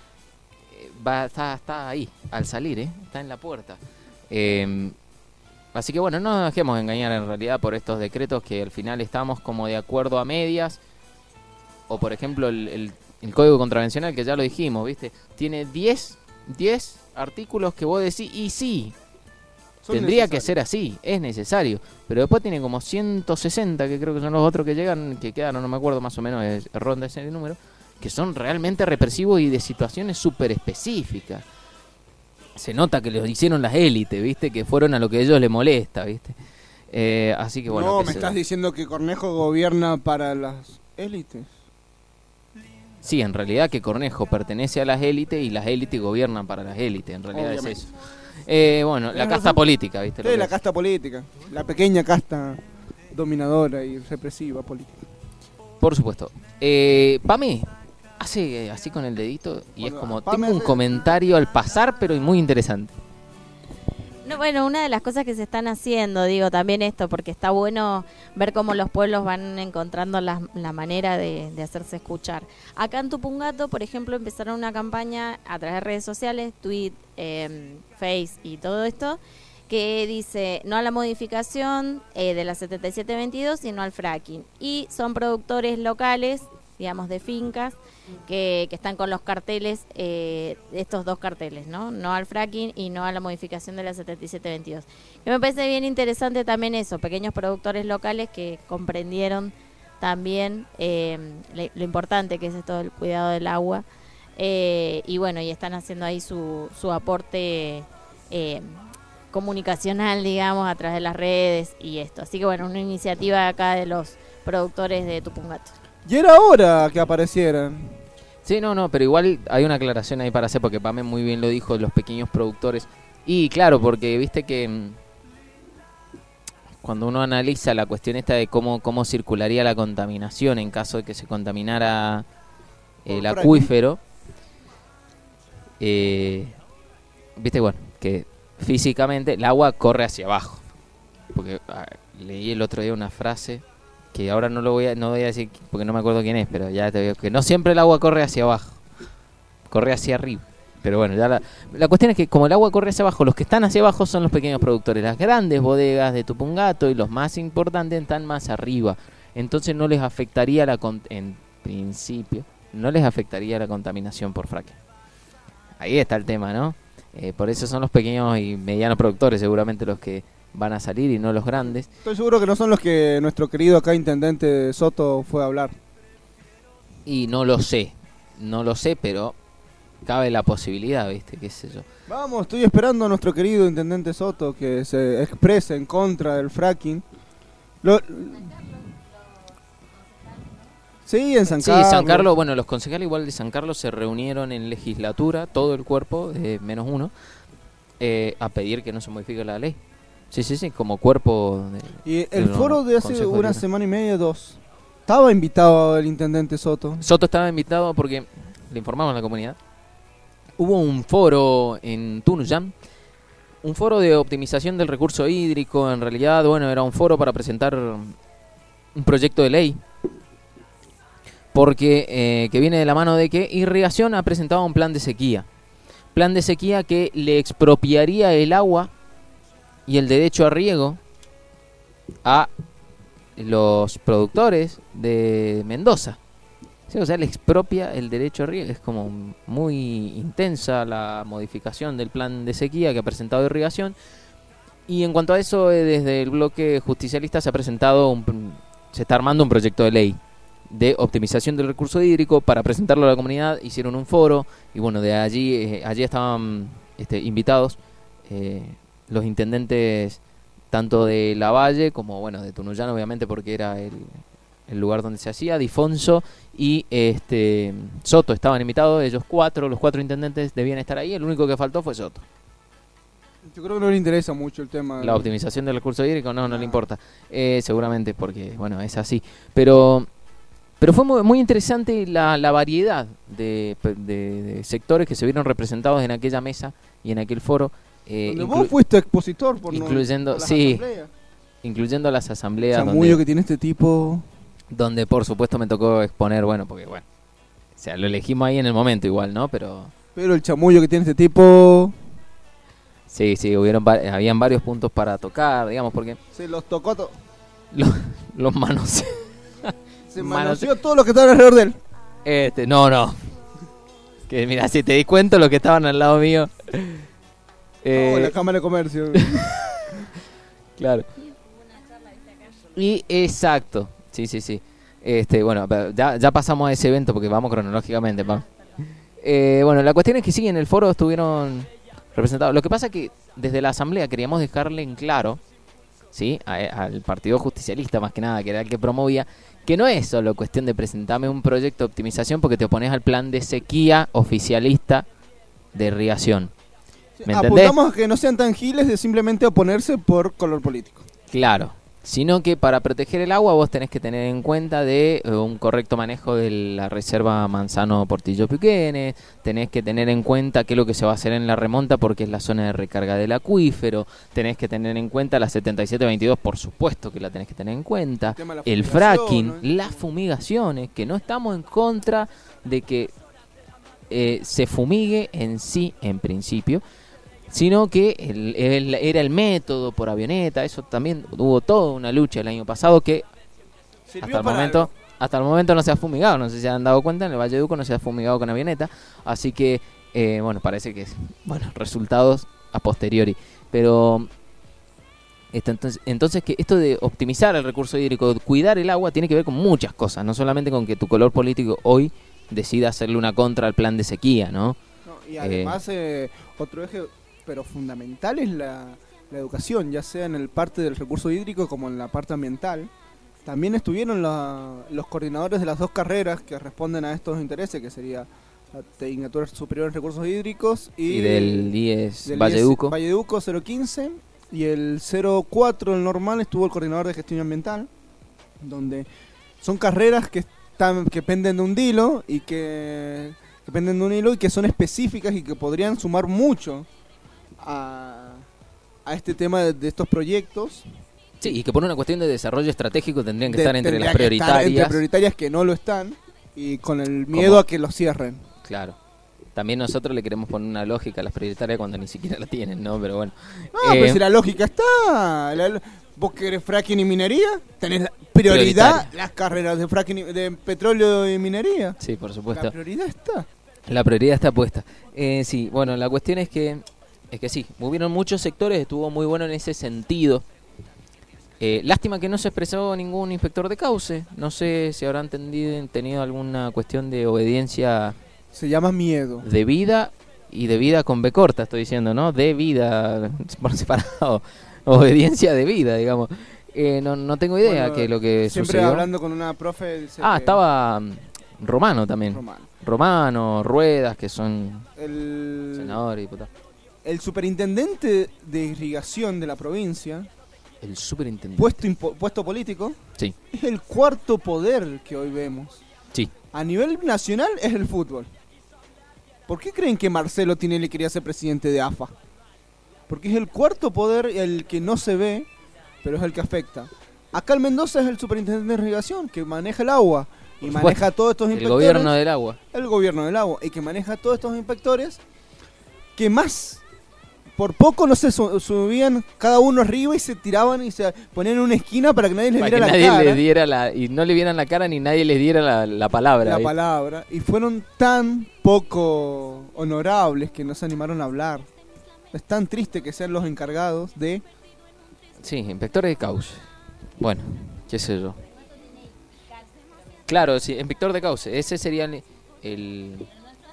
está ahí, al salir, está en la puerta. Así que bueno, no nos dejemos engañar en realidad por estos decretos que al final estamos como de acuerdo a medias. O por ejemplo el Código Contravencional, que ya lo dijimos, ¿viste? Tiene 10 artículos que vos decís, y sí, Son tendría que necesarios. ser así, es necesario. Pero después tiene como 160, que creo que son los otros que llegan, que quedaron, no me acuerdo más o menos, ronda ese número, que son realmente represivos y de situaciones súper específicas. Se nota que lo hicieron las élites, ¿viste? Que fueron a lo que a ellos les molesta, ¿viste? Así que bueno. No, qué me sé estás yo. diciendo que Cornejo gobierna para las élites. Sí, en realidad que Cornejo pertenece a las élites y las élites gobiernan para las élites, en realidad Obviamente. es eso. Bueno, la Tenés casta razón. política, ¿viste? Lo Sí, que la es. casta política. La pequeña casta dominadora y represiva política. Por supuesto. Pame hace así con el dedito y Bueno, es como, Pame tengo un hace- comentario al pasar, pero muy interesante. No, bueno, una de las cosas que se están haciendo, digo, también esto, porque está bueno ver cómo los pueblos van encontrando la manera de hacerse escuchar. Acá en Tupungato, por ejemplo, empezaron una campaña a través de redes sociales, Tweet, Face y todo esto, que dice no a la modificación de la 7722, sino al fracking. Y son productores locales, digamos, de fincas, que están con los carteles, estos dos carteles, ¿no? No al fracking y no a la modificación de la 7722. Que me parece bien interesante también eso, pequeños productores locales que comprendieron también lo importante que es esto del cuidado del agua. Y bueno, y están haciendo ahí su aporte comunicacional, digamos, a través de las redes y esto. Así que bueno, una iniciativa acá de los productores de Tupungato. Y era hora que aparecieran. Sí, no, pero igual hay una aclaración ahí para hacer, porque Pame muy bien lo dijo, los pequeños productores. Y claro, porque viste que cuando uno analiza la cuestión esta de cómo circularía la contaminación en caso de que se contaminara el Por acuífero, viste, bueno, que físicamente el agua corre hacia abajo. Porque leí el otro día una frase que ahora no voy a decir porque no me acuerdo quién es, pero ya te digo que no siempre el agua corre hacia abajo, corre hacia arriba. Pero bueno, ya la cuestión es que como el agua corre hacia abajo, los que están hacia abajo son los pequeños productores. Las grandes bodegas de Tupungato y los más importantes están más arriba. Entonces no les afectaría en principio, no les afectaría la contaminación por fracking. Ahí está el tema, ¿no? Por eso son los pequeños y medianos productores seguramente los que van a salir y no los grandes. Estoy seguro que no son los que nuestro querido acá intendente Soto fue a hablar. Y no lo sé, pero cabe la posibilidad, ¿viste? ¿Qué sé yo? Vamos, estoy esperando a nuestro querido intendente Soto que se exprese en contra del fracking. Sí, en San Carlos. Sí, San Carlos, bueno, los concejales igual de San Carlos se reunieron en legislatura, todo el cuerpo, menos uno, a pedir que no se modifique la ley. Sí, como cuerpo Y el foro de hace una semana y media, 2, estaba invitado el intendente Soto. Soto estaba invitado porque, le informamos a la comunidad, hubo un foro en Tunuyán, un foro de optimización del recurso hídrico. En realidad, bueno, era un foro para presentar un proyecto de ley, porque que viene de la mano de que Irrigación ha presentado un plan de sequía que le expropiaría el agua y el derecho a riego a los productores de Mendoza. Sí, o sea, le expropia el derecho a riego. Es como muy intensa la modificación del plan de sequía que ha presentado Irrigación. Y en cuanto a eso, desde el bloque justicialista se está armando un proyecto de ley de optimización del recurso hídrico para presentarlo a la comunidad. Hicieron un foro y bueno, de allí estaban invitados los intendentes tanto de Lavalle como bueno de Tunuyán, obviamente porque era el lugar donde se hacía, Difonso y Soto estaban invitados. Ellos los cuatro intendentes debían estar ahí. El único que faltó fue Soto. Yo creo que no le interesa mucho el tema. La optimización del recurso hídrico no le importa, seguramente porque bueno, es así, pero fue muy interesante la variedad de sectores que se vieron representados en aquella mesa y en aquel foro. Vos fuiste expositor incluyendo incluyendo las asambleas. El chamullo que tiene este tipo. Donde por supuesto me tocó exponer, porque o sea, lo elegimos ahí en el momento igual, ¿no? Pero el chamullo que tiene este tipo. Sí, habían varios puntos para tocar, digamos, porque se los tocó los manos. Se manoseó todo lo que estaba alrededor de él. No. Que mira, si te di cuenta los que estaban al lado mío. La Cámara de Comercio. Claro. Y exacto. Sí. Bueno, ya pasamos a ese evento porque vamos cronológicamente, pa. Bueno, la cuestión es que sí, en el foro estuvieron representados. Lo que pasa es que desde la asamblea queríamos dejarle en claro, ¿sí? Al Partido Justicialista más que nada, que era el que promovía, que no es solo cuestión de presentarme un proyecto de optimización porque te opones al plan de sequía oficialista de irrigación. ¿Me entendés? Apuntamos a que no sean tan giles de simplemente oponerse por color político. Claro, sino que para proteger el agua vos tenés que tener en cuenta de un correcto manejo de la reserva Manzano-Portillo-Piquenes, tenés que tener en cuenta qué es lo que se va a hacer en la remonta porque es la zona de recarga del acuífero, tenés que tener en cuenta la 7722, por supuesto que la tenés que tener en cuenta, el fracking, ¿no? Las fumigaciones, que no estamos en contra de que se fumigue en sí, en principio, sino que era el método por avioneta. Eso también hubo toda una lucha el año pasado que hasta el momento no se ha fumigado. No sé si se han dado cuenta, en el Valle de Uco no se ha fumigado con avioneta, así que parece que resultados a posteriori, pero entonces que esto de optimizar el recurso hídrico, cuidar el agua, tiene que ver con muchas cosas, no solamente con que tu color político hoy decida hacerle una contra al plan de sequía, ¿no? Y además otro eje pero fundamental es la educación, ya sea en el parte del recurso hídrico como en la parte ambiental. También estuvieron los coordinadores de las dos carreras que responden a estos intereses, que sería la Tecnicatura Superior en Recursos Hídricos y del IES Valle de Uco 015, y el 04, el normal, estuvo el coordinador de gestión ambiental, donde son carreras que penden de un hilo y que son específicas y que podrían sumar mucho a este tema de estos proyectos, Sí, y que por una cuestión de desarrollo estratégico tendrían que estar entre Tendría las que estar prioritarias. entre prioritarias que no lo están y con el miedo a que lo cierren. Claro. También nosotros le queremos poner una lógica a las prioritarias cuando ni siquiera la tienen, ¿no? Pero bueno. No, pero si la lógica está. Vos querés fracking y minería, tenés la prioridad Prioritaria. las carreras de fracking de petróleo y minería. Sí, por supuesto. La prioridad está. La prioridad está puesta. Sí, bueno, la cuestión es que sí, hubieron muchos sectores, estuvo muy bueno en ese sentido. Lástima que no se expresó ningún inspector de cauce. No sé si habrán tenido alguna cuestión de obediencia Se llama miedo. debida y debida con B corta, estoy diciendo, ¿no? Debida por separado. Obediencia debida, digamos. No tengo idea Bueno, qué es lo que Siempre sucedió. hablando con una profe. Dice que- Estaba Romano también. Romano. Romano, Ruedas, que son El, senadores y diputados. el superintendente de irrigación de la provincia, El superintendente. puesto político, Sí, es el cuarto poder que hoy vemos. sí. A nivel nacional es el fútbol. ¿Por qué creen que Marcelo Tinelli quería ser presidente de AFA? Porque es el cuarto poder, el que no se ve, pero es el que afecta. Acá el Mendoza es el superintendente de irrigación, que maneja el agua y Por maneja supuesto. todos estos El inspectores. gobierno del agua. El gobierno del agua y que maneja todos estos inspectores que más por poco no se subían cada uno arriba y se tiraban y se ponían en una esquina para que nadie les Para viera que la nadie cara. les diera y no le vieran la cara ni nadie les diera la palabra. La ¿eh? palabra, y fueron tan poco honorables que no se animaron a hablar. Es tan triste que sean los encargados de... Sí, inspectores de cauce. Bueno, qué sé yo. Claro, sí, inspector de cauce. Ese sería el...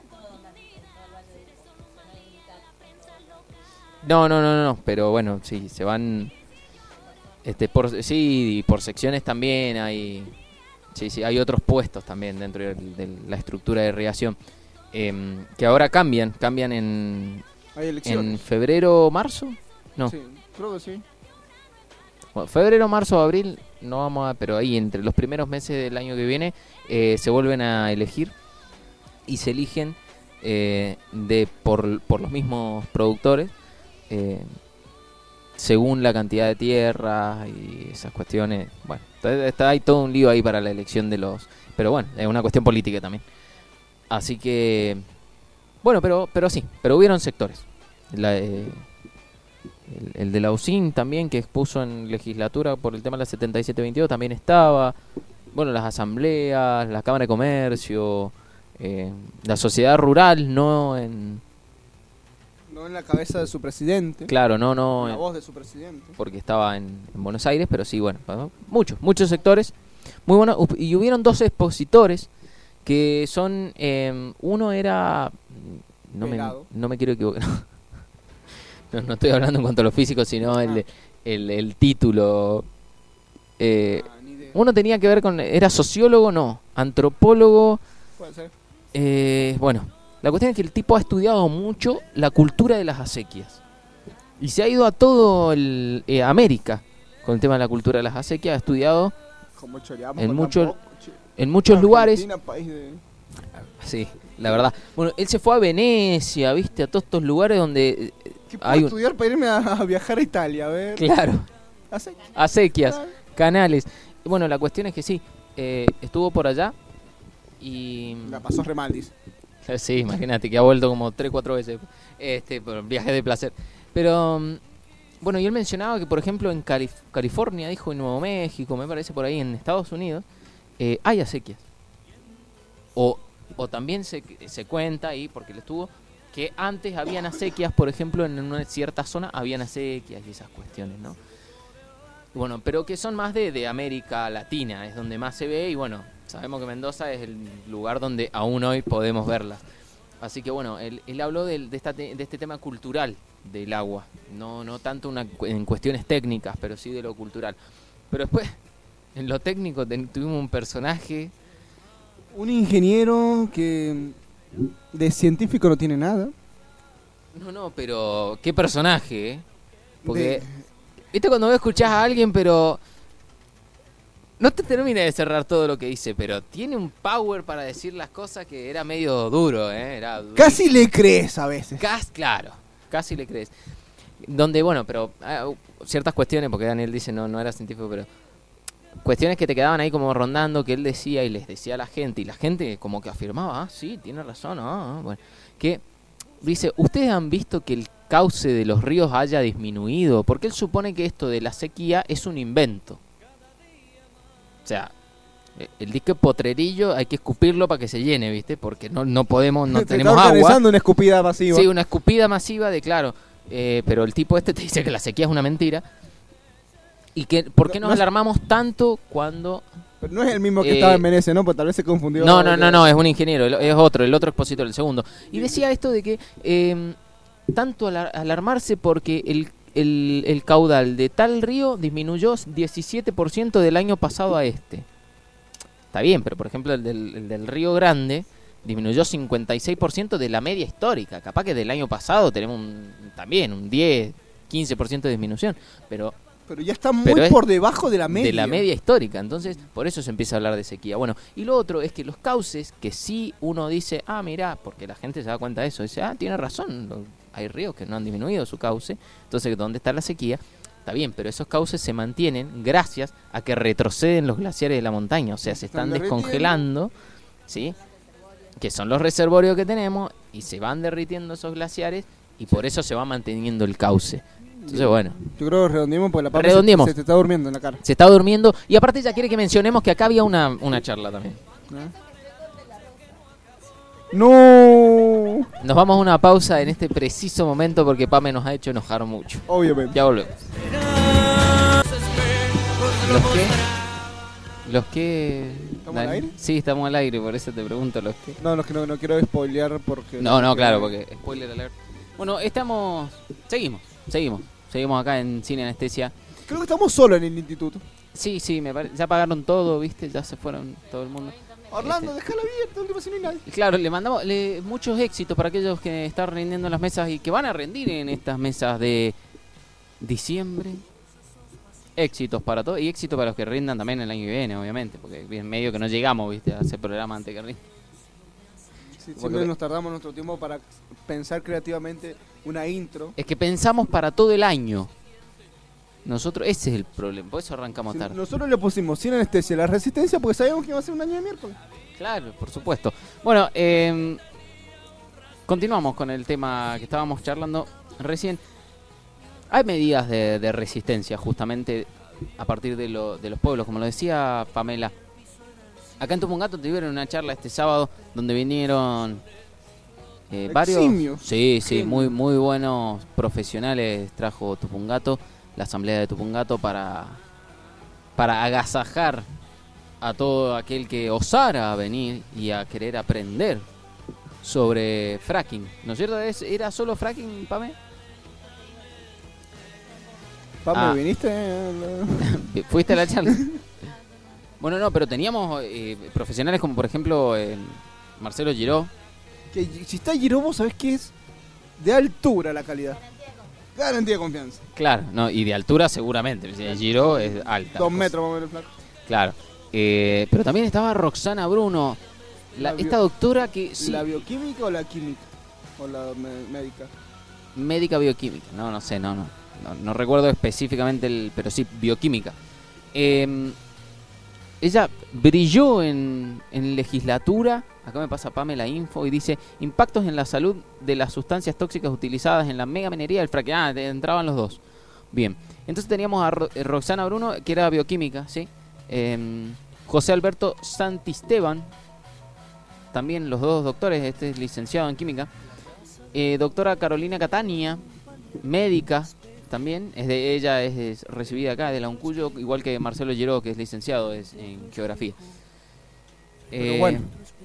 No, pero bueno, sí, se van... sí, y por secciones también hay... Sí, hay otros puestos también dentro de la estructura de irrigación. Que ahora cambian en Hay elecciones. febrero, marzo. No, Sí, creo que sí. bueno, febrero, marzo, abril, no vamos a... Pero ahí, entre los primeros meses del año que viene, se vuelven a elegir y se eligen por los mismos productores, según la cantidad de tierra y esas cuestiones. Bueno, hay todo un lío ahí para la elección de los... Pero bueno, es una cuestión política también. Así que... Bueno, pero sí, pero hubieron sectores. El de la UCIN también, que expuso en legislatura por el tema de la 7722, también estaba. Bueno, las asambleas, la Cámara de Comercio, la sociedad rural, no en... No en la cabeza de su presidente. Claro, En la no voz de su presidente. porque estaba en Buenos Aires, pero sí, bueno, muchos sectores. Muy buenos, y hubieron dos expositores que son... uno era... Pelado. No me quiero equivocar. No estoy hablando en cuanto a lo físico, sino el título. Ni idea. Uno tenía que ver con... ¿Era sociólogo? No. Antropólogo. Puede ser. Bueno, la cuestión es que el tipo ha estudiado mucho la cultura de las acequias. Y se ha ido a todo América con el tema de la cultura de las acequias. Ha estudiado Como choreamos en con muchos tampoco, che. en muchos lugares. Argentina, país de... Sí, la verdad. Bueno, él se fue a Venecia, ¿viste? A todos estos lugares donde ¿Qué puedo hay estudiar para irme a viajar a Italia? A ver. Claro, Hace- acequias, Claro. canales. Y bueno, la cuestión es que sí, estuvo por allá y... La pasó re mal, dice. Sí, imagínate que ha vuelto como 3-4 veces por viaje de placer. Pero, bueno, y él mencionaba que, por ejemplo, en California, dijo, en Nuevo México, me parece por ahí, en Estados Unidos, hay acequias. O también se cuenta ahí, porque él estuvo, que antes habían acequias, por ejemplo, en una cierta zona habían acequias y esas cuestiones, ¿no? Bueno, pero que son más de América Latina, es donde más se ve y bueno, sabemos que Mendoza es el lugar donde aún hoy podemos verlas. Así que bueno, él habló de este tema cultural del agua, no tanto en cuestiones técnicas, pero sí de lo cultural. Pero después, en lo técnico, tuvimos un personaje... Un ingeniero que de científico no tiene nada. No, pero qué personaje, ¿eh? Porque, De- viste cuando vos escuchás a alguien, pero no te termina de cerrar todo lo que dice, pero tiene un power para decir las cosas que era medio duro, ¿eh? Era durísimo. Casi le crees a veces. Claro, casi le crees. Donde, bueno, pero ciertas cuestiones, porque Daniel dice no era científico, pero cuestiones que te quedaban ahí como rondando, que él decía y les decía a la gente, y la gente como que afirmaba, sí, tiene razón, bueno, que dice, ¿ustedes han visto que el cauce de los ríos haya disminuido? Porque él supone que esto de la sequía es un invento. O sea, el dique Potrerillo hay que escupirlo para que se llene, ¿viste? Porque no podemos, no Te tenemos está agua. organizando una escupida masiva. Sí, una escupida masiva de, claro, pero el tipo este te dice que la sequía es una mentira. Y que, ¿por qué nos alarmamos tanto cuando...? Pero no es el mismo que estaba en Menezes, ¿no? Pues tal vez se confundió. No, es un ingeniero, es el otro expositor, el segundo. Y decía esto de que tanto alarmarse porque el caudal de tal río disminuyó 17% del año pasado a este. Está bien, pero por ejemplo el del Río Grande disminuyó 56% de la media histórica. Capaz que del año pasado tenemos también un 10, 15% de disminución, pero ya está muy por debajo de la media. De la media histórica, entonces por eso se empieza a hablar de sequía. Bueno, y lo otro es que los cauces, que sí uno dice, mirá, porque la gente se da cuenta de eso, dice, tiene razón, hay ríos que no han disminuido su cauce, entonces ¿dónde está la sequía? Está bien, pero esos cauces se mantienen gracias a que retroceden los glaciares de la montaña, o sea, se están descongelando, ¿sí? Que son los reservorios que tenemos, y se van derritiendo esos glaciares, y por eso se va manteniendo el cauce. Entonces, bueno. Yo creo que redondeemos porque la Pame se te está durmiendo en la cara. Se está durmiendo. Y aparte ella quiere que mencionemos que acá había una charla también. ¡No! Nos vamos a una pausa en este preciso momento porque Pame nos ha hecho enojar mucho. Obviamente. Ya volvemos. ¿Los qué? ¿Estamos al aire? Sí, estamos al aire, por eso te pregunto los qué. No, no quiero spoilear porque... No, claro, porque spoiler alert. Bueno, Seguimos acá en Cine Anestesia. Creo que estamos solos en el instituto. Sí, me parece. Ya pagaron todo, ¿viste? Ya se fueron todo el mundo. Orlando, déjala abierta, última si no hay nadie. Claro, le mandamos muchos éxitos para aquellos que están rindiendo en las mesas y que van a rendir en estas mesas de diciembre. Éxitos para todos y éxitos para los que rindan también el año que viene, obviamente, porque en medio que no llegamos, ¿viste? A hacer programa antes que rinda. Sí, siempre nos tardamos nuestro tiempo para pensar creativamente una intro. Es que pensamos para todo el año. Nosotros, ese es el problema, por eso arrancamos tarde. Nosotros le pusimos Sin Anestesia la Resistencia porque sabíamos que iba a ser un año de miércoles. Claro, por supuesto. Bueno, continuamos con el tema que estábamos charlando recién. Hay medidas de resistencia justamente a partir de los pueblos, como lo decía Pamela. Acá en Tupungato tuvieron una charla este sábado donde vinieron varios... Eximios. Sí, muy buenos profesionales trajo Tupungato, la asamblea de Tupungato para agasajar a todo aquel que osara venir y a querer aprender sobre fracking. ¿No es cierto? ¿Era solo fracking, Pame? Pame, ¿viniste? ¿Fuiste a la charla? Bueno, no, pero teníamos profesionales como por ejemplo Marcelo Giró. Que si está Giró, vos sabés que es de altura la calidad. Garantía de confianza. Claro, no, y de altura seguramente. Giró es alta. 2 metros más o menos, flaco. Claro. Pero también estaba Roxana Bruno, esta doctora que... Sí, ¿la bioquímica o la química? ¿O la médica? Médica bioquímica, no sé, no recuerdo específicamente, pero sí, bioquímica. Ella brilló en legislatura, acá me pasa Pame la info, y dice, impactos en la salud de las sustancias tóxicas utilizadas en la mega minería del fracking. Entraban los dos. Bien, entonces teníamos a Roxana Bruno, que era bioquímica, ¿sí? José Alberto Santisteban, también los dos doctores, este es licenciado en química. Doctora Carolina Catania, médica, también ella es recibida acá de la Uncuyo, igual que Marcelo Giró, que es licenciado en geografía. Pero bueno.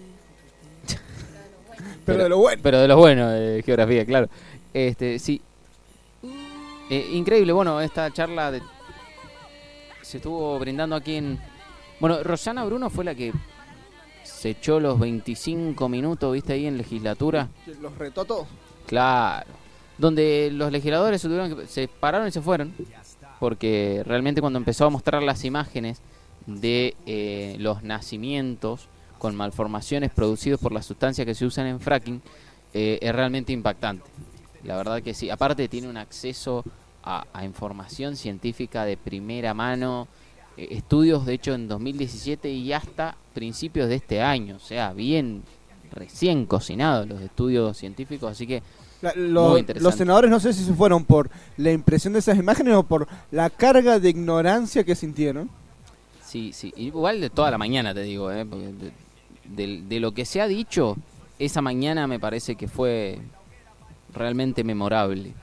pero de lo bueno. Pero de lo bueno de geografía, claro. Sí. Increíble, bueno, esta charla se estuvo brindando aquí en... Bueno, Roxana Bruno fue la que se echó los 25 minutos, ¿viste? Ahí en legislatura. ¿Los retó a todos? Claro. Donde los legisladores se pararon y se fueron, porque realmente cuando empezó a mostrar las imágenes de los nacimientos con malformaciones producidos por las sustancias que se usan en fracking, es realmente impactante. La verdad que sí. Aparte tiene un acceso a información científica de primera mano. Estudios, de hecho, en 2017 y hasta principios de este año. O sea, bien recién cocinados los estudios científicos. Así que muy interesante. Los senadores no sé si se fueron por la impresión de esas imágenes o por la carga de ignorancia que sintieron. Sí, sí. Igual de toda la mañana, te digo, porque de lo que se ha dicho, esa mañana me parece que fue realmente memorable.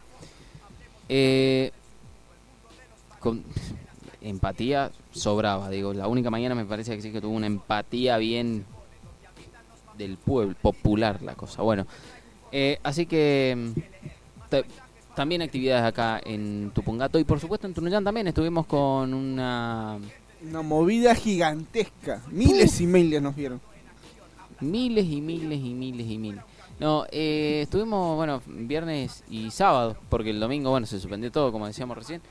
Con empatía sobraba, digo. La única mañana me parece que sí que tuvo una empatía bien del pueblo, popular la cosa. Bueno, así que también actividades acá en Tupungato y por supuesto en Tunuyán también estuvimos con una movida gigantesca. Miles y miles nos vieron. Miles y miles y miles y miles. No, estuvimos, bueno, viernes y sábado, porque el domingo, bueno, se suspendió todo, como decíamos recién.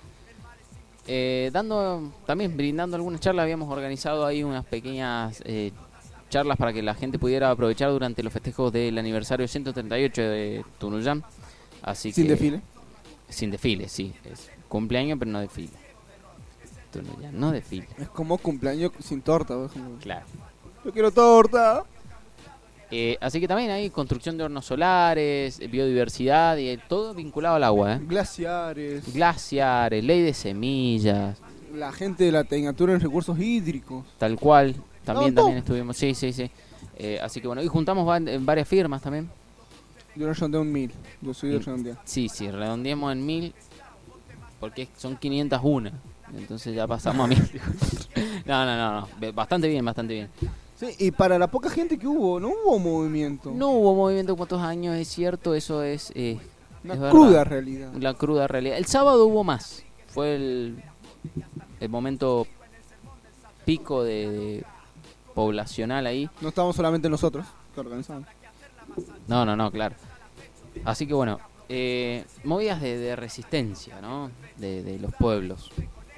También brindando algunas charlas, habíamos organizado ahí unas pequeñas charlas para que la gente pudiera aprovechar durante los festejos del aniversario 138 de Tunuyán. Así ¿Sin que, desfile? Sin desfile, sí. Es cumpleaños, pero no desfile. Tunuyán no desfile. Es como cumpleaños sin torta. Claro. Yo quiero torta. Así que también hay construcción de hornos solares, biodiversidad y todo vinculado al agua. Glaciares. Glaciares, ley de semillas. La gente de la Tecnatura en recursos hídricos. Tal cual. También estuvimos. Sí, sí, sí. Así que bueno, y juntamos varias firmas también. Yo no redondeo en 1000. Yo soy de redondear. Sí, sí, redondeemos en 1000 porque son 501. Entonces ya pasamos a 1000. No. Bastante bien, bastante bien. Sí, y para la poca gente que hubo, no hubo movimiento. No hubo movimiento cuántos años, es cierto, eso es... Una es cruda verdad. realidad. La cruda realidad. El sábado hubo más. Fue el momento pico de poblacional ahí. No estábamos solamente nosotros que organizamos. No, claro. Así que bueno, movidas de resistencia, ¿no? De los pueblos.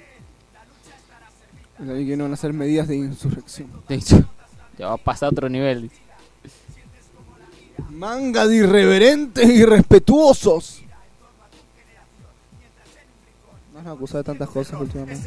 Ahí que no van a hacer medidas de insurrección. De hecho, ya va a pasar a otro nivel. Manga de irreverentes y irrespetuosos. Me han acusado de tantas cosas últimamente.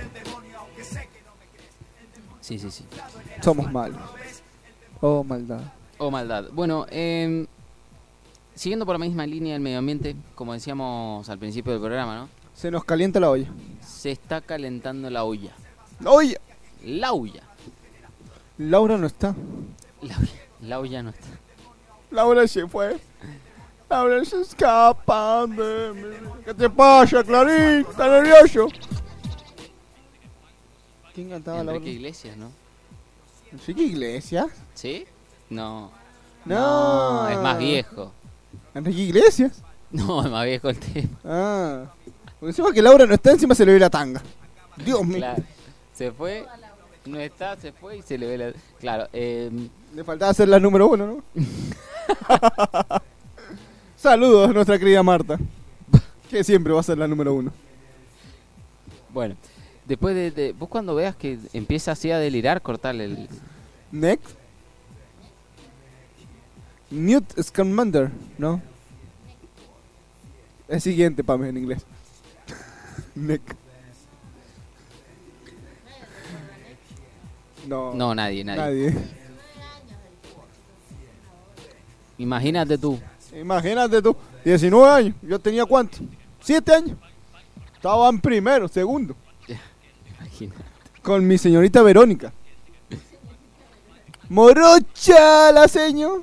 Sí. Somos malos. Oh, maldad. O maldad. Bueno, siguiendo por la misma línea del medio ambiente, como decíamos al principio del programa, ¿no? Se nos calienta la olla. Se está calentando la olla. ¡La olla! La olla. Laura no está. La olla no está. Laura se fue. Laura se escapa de mí. ¿Qué te pasa, Clarín? ¿Estás nervioso? ¿Quién cantaba Laura? Enrique Iglesias, ¿no? ¿Enrique Iglesias? ¿Sí? No. No. Es más viejo. ¿Enrique Iglesias? No, es más viejo el tema. Ah. Porque encima que Laura no está, encima se le ve la tanga. Dios mío. Claro. Se fue, no está, se fue y se le ve la... Claro, Le faltaba ser la número 1, ¿no? Saludos a nuestra querida Marta, que siempre va a ser la número 1. Bueno, después de vos cuando veas que empieza así a delirar, cortarle el... Next. Newt Scamander, ¿no? El siguiente, Pame, en inglés. Next. No, nadie. Nadie. Imagínate tú. Imagínate tú, 19 años. Yo tenía ¿cuánto? 7 años. Estaba en primero, segundo. Imagínate. Con mi señorita Verónica. Morocha la señor.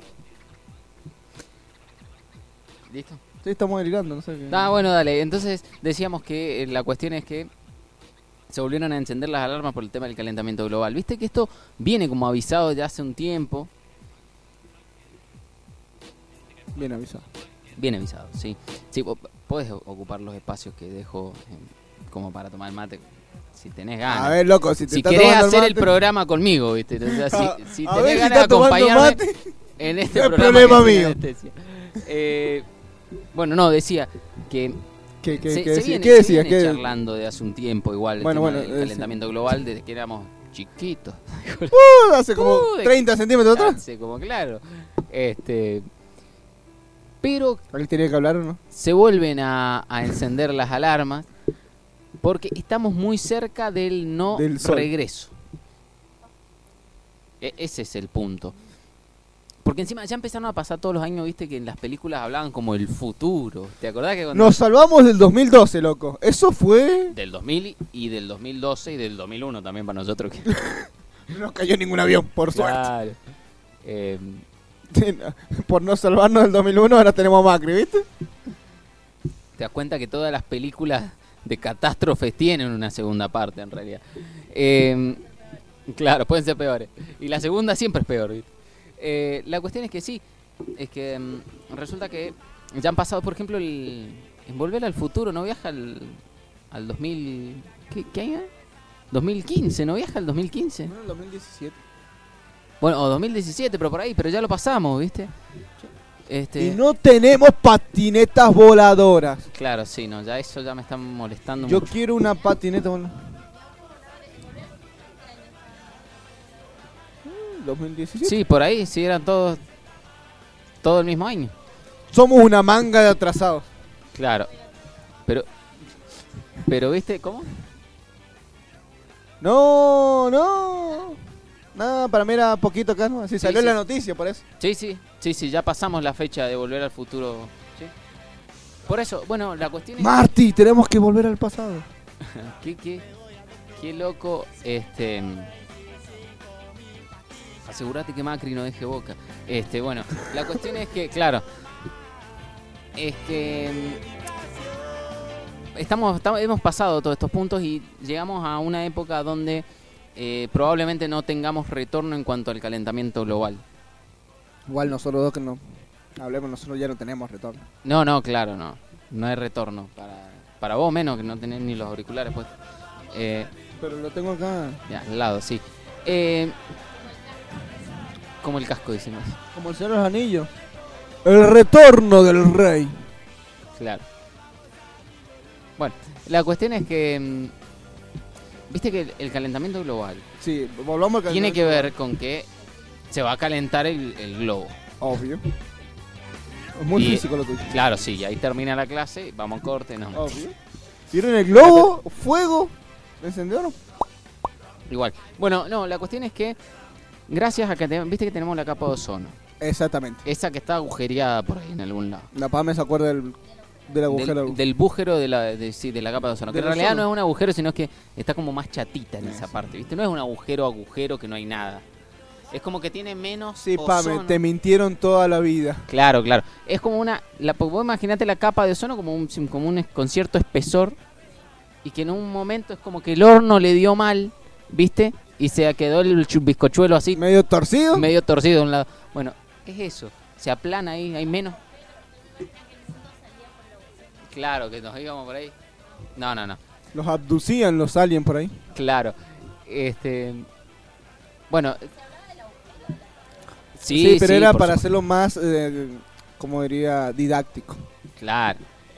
¿Listo? Sí, estamos delirando, no sé qué. Bueno, dale. Entonces decíamos que la cuestión es que se volvieron a encender las alarmas por el tema del calentamiento global. Viste que esto viene como avisado ya hace un tiempo. Bien avisado. Bien avisado, sí. Sí, podés ocupar los espacios que dejo como para tomar mate. Si tenés ganas. A ver, loco, si te Si está querés tomando hacer mate, el programa conmigo, ¿viste? O sea, si a tenés ver si ganas de está tomando acompañarme mate, en este es programa. problema que es sin mío. anestesia. Bueno, no, decía que ¿Qué se decías? viene ¿Qué? charlando de hace un tiempo igual el Bueno, tema del sí. calentamiento global desde que éramos chiquitos. Hace como de- 30 centímetros atrás. Hace como claro. Pero ¿Alguien tenía que hablar o no? se vuelven a encender las alarmas porque estamos muy cerca del no Del sol. regreso. Ese es el punto. Porque encima ya empezaron a pasar todos los años, viste, que en las películas hablaban como el futuro. ¿Te acordás que cuando... Nos salvamos del 2012, loco. Eso fue... Del 2000 y del 2012 y del 2001 también para nosotros. Que... No nos cayó ningún avión, por suerte. Claro. Por no salvarnos del 2001, ahora tenemos Macri, ¿viste? Te das cuenta que todas las películas de catástrofes tienen una segunda parte, en realidad. Claro, pueden ser peores. Y la segunda siempre es peor, ¿viste? La cuestión es que sí, es que resulta que ya han pasado, por ejemplo, en Volver al Futuro, ¿no viaja al 2000... ¿Qué año es? 2015, ¿no viaja al 2015? No, el 2017. Bueno, o 2017, pero por ahí, pero ya lo pasamos, ¿viste? Y no tenemos patinetas voladoras. Claro, sí, no, ya eso ya me está molestando Yo mucho. quiero una patineta voladora. 2017. Sí, por ahí, sí, eran todos todo el mismo año. Somos una manga de atrasados. Claro. Pero ¿viste cómo? No. Nada, para mí era poquito acá, ¿no? Así salió sí. la noticia, por eso. Sí, ya pasamos la fecha de Volver al Futuro. ¿Sí? Por eso, bueno, la cuestión es... Marty, tenemos que volver al pasado. Qué loco, asegúrate que Macri no deje Boca. Bueno, la cuestión es que, claro, hemos pasado todos estos puntos y llegamos a una época donde probablemente no tengamos retorno en cuanto al calentamiento global. Igual nosotros dos que no hablemos, nosotros ya no tenemos retorno. No, claro, no hay retorno. Para vos menos, que no tenés ni los auriculares puestos. Pero lo tengo acá. Ya, al lado, sí. Como el casco, dicen así. Como el Señor de los Anillos. El retorno del rey. Claro. Bueno, la cuestión es que... Viste que el calentamiento global Sí, volvamos al tiene que ver con que se va a calentar el globo. Obvio. Es muy Y- físico lo tuyo. Claro, sí, y ahí termina la clase, vamos a corte, no. Obvio. ¿Vieron el globo? Fuego. ¿Encendieron? Igual. Bueno, no, la cuestión es que gracias a que viste que tenemos la capa de ozono, Exactamente. esa que está agujereada por ahí en algún lado. La PAME se acuerda del agujero. Del bújero de la capa de ozono. Que en Del realidad ozono. no es un agujero, sino que está como más chatita en esa parte, ¿viste? No es un agujero que no hay nada. Es como que tiene menos Sí, ozono. PAME, te mintieron toda la vida. Claro. Es como vos imaginate la capa de ozono como con cierto espesor y que en un momento es como que el horno le dio mal, ¿viste? Y se quedó el bizcochuelo así, ¿Medio torcido? medio torcido de un lado. Bueno, es eso. Se aplana ahí, hay menos. Claro, que nos íbamos por ahí. No. Los abducían los aliens por ahí. Claro. Bueno. Sí, pero era por para supuesto. hacerlo más, como diría, didáctico. Claro.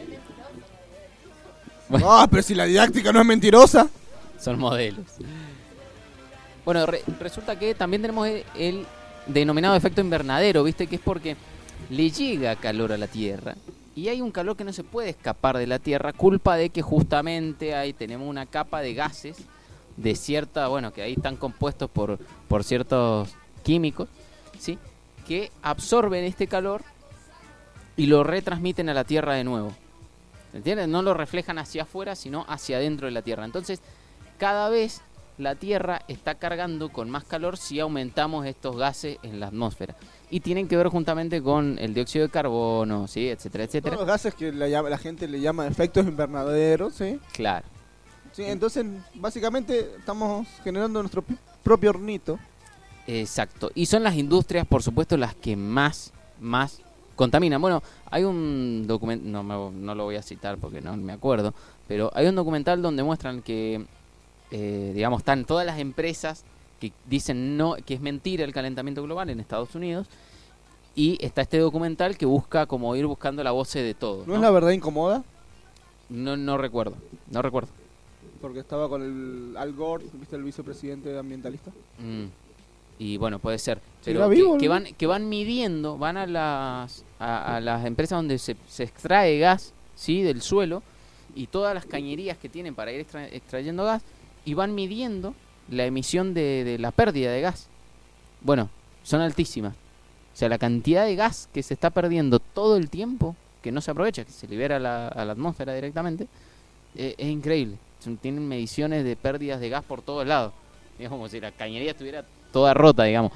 Bueno. Ah, pero si la didáctica no es mentirosa. Son modelos. Bueno, resulta que también tenemos el denominado efecto invernadero, ¿viste? Que es porque le llega calor a la Tierra y hay un calor que no se puede escapar de la Tierra, culpa de que justamente ahí tenemos una capa de gases de cierta, bueno, que ahí están compuestos por ciertos químicos, ¿sí? Que absorben este calor y lo retransmiten a la Tierra de nuevo. ¿Entiendes? No lo reflejan hacia afuera, sino hacia adentro de la Tierra. Entonces, cada vez la Tierra está cargando con más calor si aumentamos estos gases en la atmósfera. Y tienen que ver juntamente con el dióxido de carbono, ¿sí? Etcétera, etcétera. Todos los gases que la gente le llama efectos invernaderos, ¿sí? Claro. Sí, entonces, básicamente, estamos generando nuestro propio hornito. Exacto. Y son las industrias, por supuesto, las que más contaminan. Bueno, hay un documental, no lo voy a citar porque no me acuerdo, pero hay un documental donde muestran que, digamos, están todas las empresas que dicen no, que es mentira el calentamiento global en Estados Unidos, y está este documental que busca como ir buscando la voz de todo. ¿No es la verdad incomoda? No recuerdo. Porque estaba con el Al Gore, ¿viste? El vicepresidente ambientalista. Y bueno, puede ser. ¿Sigue Pero vivo, que no? van midiendo, van a las empresas donde se extrae gas, ¿sí? Del suelo, y todas las cañerías que tienen para ir extrayendo gas, y van midiendo la emisión de la pérdida de gas. Bueno, son altísimas. O sea, la cantidad de gas que se está perdiendo todo el tiempo, que no se aprovecha, que se libera a la atmósfera directamente, es increíble. Tienen mediciones de pérdidas de gas por todos lados. Es como si la cañería estuviera toda rota, digamos.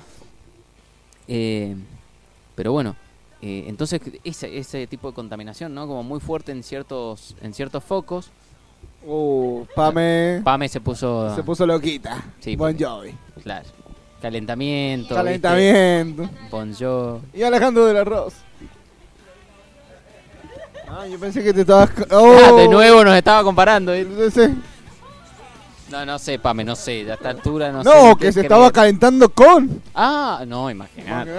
Pero bueno, entonces ese tipo de contaminación, ¿no? Como muy fuerte en ciertos focos. Pame Se puso loquita. Sí, Bon porque- Jovi. claro, calentamiento, Calentamiento. ¿viste? Bon Jovi. Y Alejandro de la Rosa. Ah, yo pensé que te estabas... De nuevo nos estaba comparando, ¿viste? Sí. No sé, Pame, no sé, a esta altura no sé. No, qué que se creer. estaba calentando con... No, imagínate.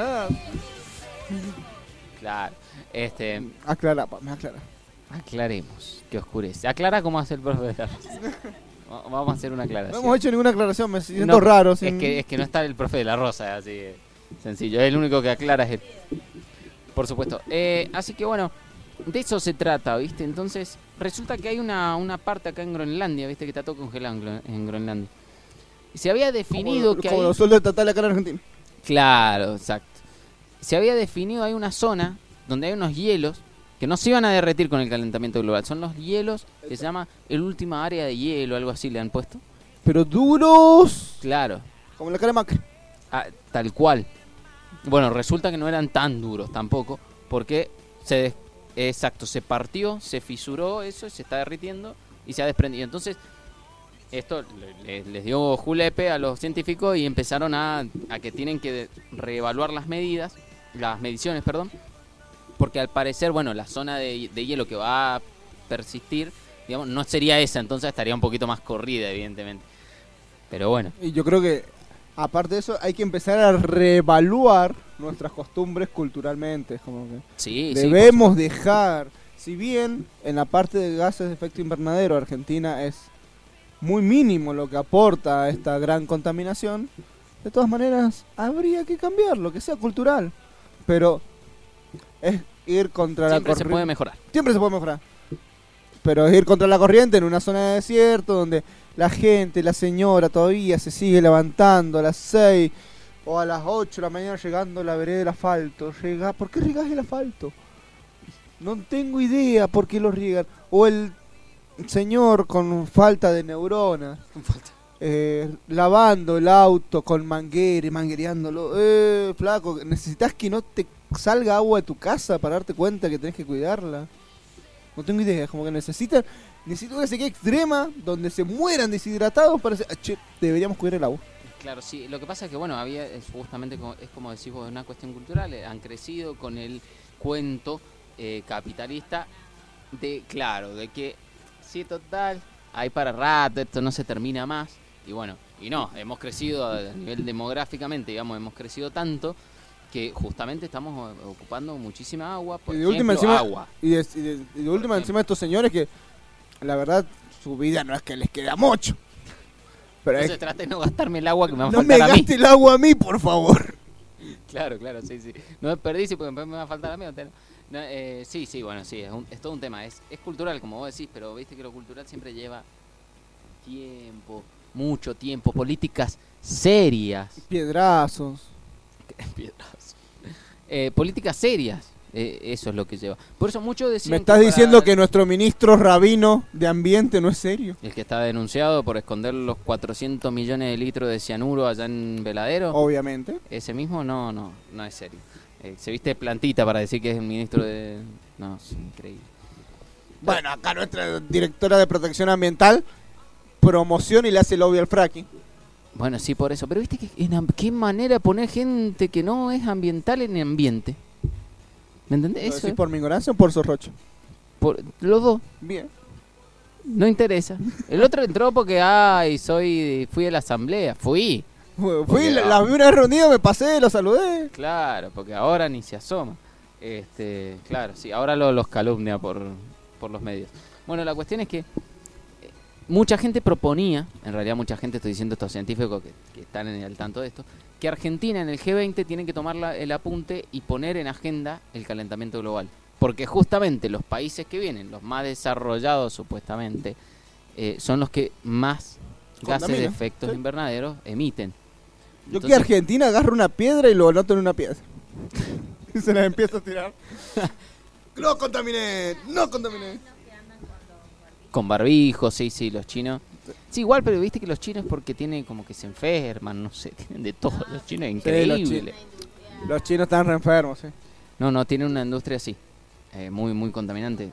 Claro. Aclara, Pame, aclara. Aclaremos, que oscurece. Aclara cómo hace el profe de la Rosa. Vamos a hacer una No aclaración. hemos hecho ninguna aclaración, me siento No, raro. Es que no está el profe de la Rosa, así de sencillo. El único que aclara es él. Por supuesto. Así que bueno, de eso se trata, ¿viste? Entonces, resulta que hay una parte acá en Groenlandia, ¿viste? Que está todo congelado en Groenlandia. Y se había definido que como hay... los sueldos estatales acá en Argentina. Claro, exacto. Se había definido, hay una zona donde hay unos hielos que no se iban a derretir con el calentamiento global. Son los hielos que se llama el última área de hielo, algo así le han puesto. Pero duros. Claro, Como la cara de Macri. tal cual. Bueno, resulta que no eran tan duros tampoco, porque se partió, se fisuró eso, se está derritiendo y se ha desprendido. Entonces, esto les dio julepe a los científicos y empezaron a que tienen que reevaluar las mediciones, porque al parecer, bueno, la zona de hielo que va a persistir, digamos, no sería esa, entonces estaría un poquito más corrida, evidentemente. Pero bueno. Y yo creo que, aparte de eso, hay que empezar a reevaluar nuestras costumbres culturalmente. Es como que Sí, debemos dejar, si bien en la parte de gases de efecto invernadero Argentina es muy mínimo lo que aporta a esta gran contaminación, de todas maneras habría que cambiarlo, que sea cultural. Pero es ir contra la siempre corriente. se puede mejorar. Siempre se puede mejorar. Pero es ir contra la corriente en una zona de desierto donde la gente, la señora todavía se sigue levantando a las 6 o a las 8 de la mañana llegando a la vereda del asfalto. ¿Por qué riegas el asfalto? No tengo idea por qué lo riegan. O el señor con falta de neuronas. Lavando el auto con manguereándolo. Flaco, necesitas que no te salga agua de tu casa para darte cuenta que tenés que cuidarla. No tengo idea, es como que necesito una sequía extrema donde se mueran deshidratados para decir, che, deberíamos cuidar el agua. Claro, sí. Lo que pasa es que, bueno, justamente es como decís vos, una cuestión cultural. Han crecido con el cuento capitalista de que sí, total, hay para rato, esto no se termina más. Y bueno, hemos crecido a nivel demográficamente, digamos, hemos crecido tanto que justamente estamos ocupando muchísima agua, por Y de ejemplo, última encima, agua. Y de última encima estos señores que, la verdad, su vida no es que les queda mucho. Pero Entonces trate de no gastarme el agua que me va a no me faltar a mí. gaste el agua a mí, por favor. Claro, sí. No desperdicie porque después me va a faltar a mí. Sí, bueno, sí, es todo un tema. Es cultural, como vos decís, pero viste que lo cultural siempre lleva tiempo, mucho tiempo, políticas serias. Piedrazos. Políticas serias, eso es lo que lleva. Por eso muchos decían ¿Me estás para- diciendo que nuestro ministro rabino de ambiente no es serio? el que está denunciado por esconder los 400 millones de litros de cianuro allá en Veladero, Obviamente. ese mismo no es serio. Se viste de plantita para decir que es el ministro de... No, es increíble. Bueno, acá nuestra directora de protección ambiental promociona y le hace lobby al fracking. Bueno, sí, por eso. Pero viste que qué manera de poner gente que no es ambiental en ambiente. ¿Me entendés? ¿Lo Eso decís es. por mi ignorancia o por Sorrocho? Por los dos. Bien. No interesa. El otro entró porque, fui a la asamblea. Fui. Fui, la vi una vez reunida, me pasé, lo saludé. Claro, porque ahora ni se asoma. Claro, sí, ahora los calumnia por los medios. Bueno, la cuestión es que mucha gente proponía, en realidad mucha gente, estoy diciendo estos científicos que están al tanto de esto, que Argentina en el G20 tiene que tomar el apunte y poner en agenda el calentamiento global. Porque justamente los países que vienen, los más desarrollados supuestamente, son los que más gases de efectos invernaderos emiten. Yo que Argentina agarro una piedra y lo anoto en una piedra. Y se la empiezo a tirar. No contaminé, no contaminé. Con barbijos, sí, los chinos. Sí, igual, pero viste que los chinos porque tienen como que se enferman, no sé, tienen de todo. Los chinos es increíble. Los chinos están re enfermos, sí. No, tienen una industria así, muy, muy contaminante.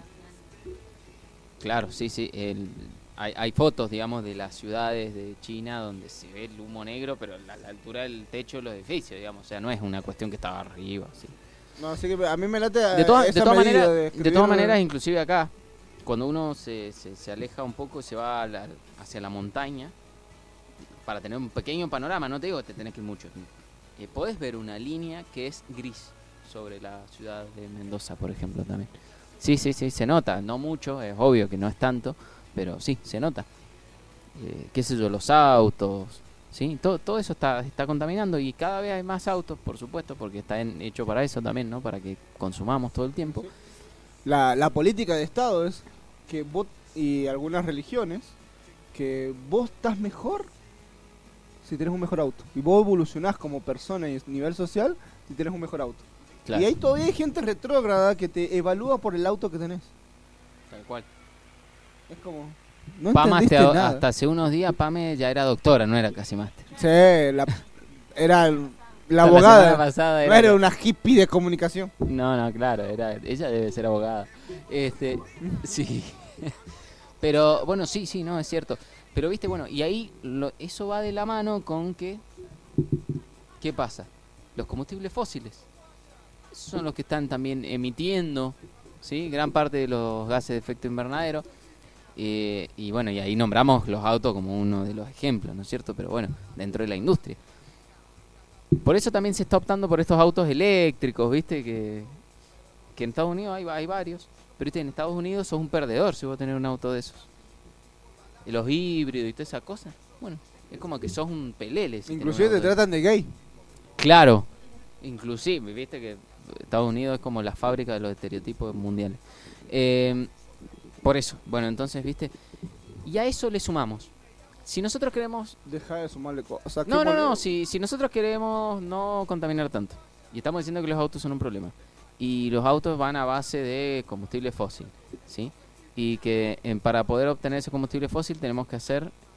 Claro, sí, hay fotos, digamos, de las ciudades de China donde se ve el humo negro, pero a la altura del techo de los edificios, digamos. O sea, no es una cuestión que estaba arriba, sí. No, así que a mí me late de todas maneras, inclusive acá, cuando uno se aleja un poco y se va hacia la montaña, para tener un pequeño panorama, no te digo que te tenés que ir mucho, podés ver una línea que es gris sobre la ciudad de Mendoza, por ejemplo, también. Sí, se nota, no mucho, es obvio que no es tanto, pero sí, se nota. Qué sé yo, los autos, ¿sí? Todo eso está contaminando y cada vez hay más autos, por supuesto, porque está hecho para eso también, ¿no? Para que consumamos todo el tiempo. Sí. La política de Estado es que vos y algunas religiones, que vos estás mejor si tenés un mejor auto. Y vos evolucionás como persona y nivel social si tenés un mejor auto. Claro. Y ahí todavía hay gente retrógrada que te evalúa por el auto que tenés. Tal cual. Es como... No Pama nada. hasta hace unos días Pame ya era doctora, no era casi máster. Sí, era la abogada. Pasada no era una hippie de comunicación. No, claro, ella debe ser abogada. Sí. Pero bueno, sí, no, es cierto. Pero viste, bueno, y ahí eso va de la mano con que... ¿Qué pasa? Los combustibles fósiles. Esos son los que están también emitiendo, ¿sí? Gran parte de los gases de efecto invernadero. Y bueno, y ahí nombramos los autos como uno de los ejemplos, ¿no es cierto? Pero bueno, dentro de la industria. Por eso también se está optando por estos autos eléctricos, ¿viste? Que en Estados Unidos hay varios. Pero ¿viste? En Estados Unidos sos un perdedor si vos tenés un auto de esos. Y los híbridos y toda esa cosa. Bueno, es como que sos un pelele. Si inclusive te tratan de gay. Claro, inclusive, ¿viste? Que Estados Unidos es como la fábrica de los estereotipos mundiales. Por eso, bueno, entonces, ¿viste? Y a eso le sumamos. Si nosotros queremos... Deja de sumarle cosas. No, si nosotros queremos no contaminar tanto, y estamos diciendo que los autos son un problema, y los autos van a base de combustible fósil, ¿sí? Y que para poder obtener ese combustible fósil tenemos que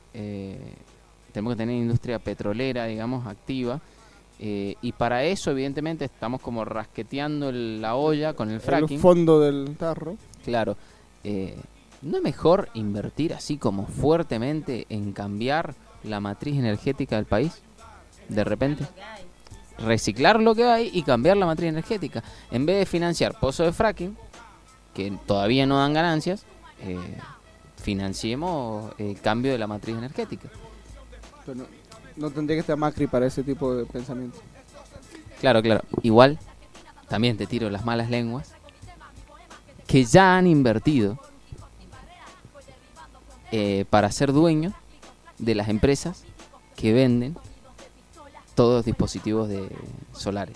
tener industria petrolera, digamos, activa, y para eso, evidentemente, estamos como rasqueteando la olla con el fracking. El fondo del tarro. Claro. ¿No es mejor invertir así como fuertemente en cambiar la matriz energética del país? De repente. Reciclar lo que hay y cambiar la matriz energética. En vez de financiar pozos de fracking, que todavía no dan ganancias, financiemos el cambio de la matriz energética. Pero no tendría que estar Macri para ese tipo de pensamiento. Claro. Igual, también te tiro las malas lenguas, que ya han invertido para ser dueños de las empresas que venden todos los dispositivos solares.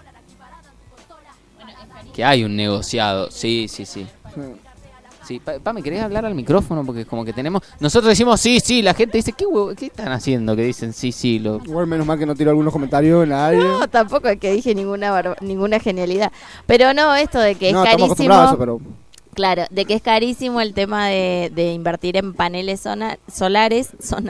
Que hay un negociado, sí. Sí, ¿me querés hablar al micrófono? Porque como que tenemos... Nosotros decimos sí, la gente dice, ¿qué están haciendo? Que dicen sí. Igual menos mal que no tiro algunos comentarios en la área. No, tampoco es que dije ninguna genialidad. Pero no, esto de que es carísimo... A eso, pero... Claro, de que es carísimo el tema de invertir en paneles solares,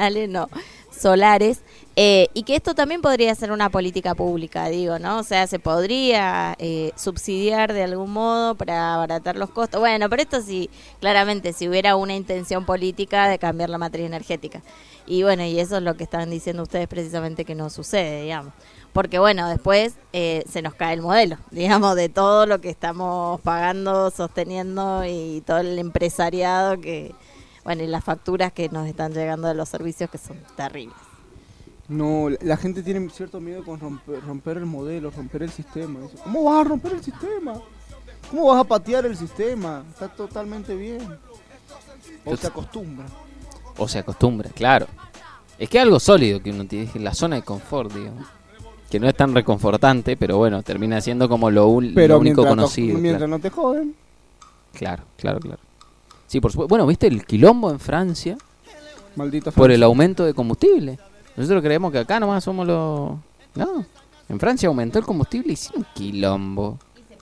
y que esto también podría ser una política pública, digo, ¿no? O sea, se podría subsidiar de algún modo para abaratar los costos. Bueno, pero esto sí, claramente, si hubiera una intención política de cambiar la matriz energética. Y bueno, y eso es lo que están diciendo ustedes precisamente que no sucede, digamos. Porque bueno, después se nos cae el modelo, digamos, de todo lo que estamos pagando, sosteniendo y todo el empresariado que, bueno, y las facturas que nos están llegando de los servicios que son terribles. No, la gente tiene cierto miedo con romper el modelo, romper el sistema. ¿Cómo vas a romper el sistema? ¿Cómo vas a patear el sistema? Está totalmente bien. O se acostumbra. O se acostumbra, claro. Es que es algo sólido que uno tiene, la zona de confort, digamos. Que no es tan reconfortante, pero bueno, termina siendo como lo único conocido. Mientras no te joden. Claro. Sí, por supuesto. Bueno, ¿viste el quilombo en Francia? Maldito Por el aumento de combustible. Nosotros creemos que acá nomás somos los... No, en Francia aumentó el combustible y hicieron quilombo.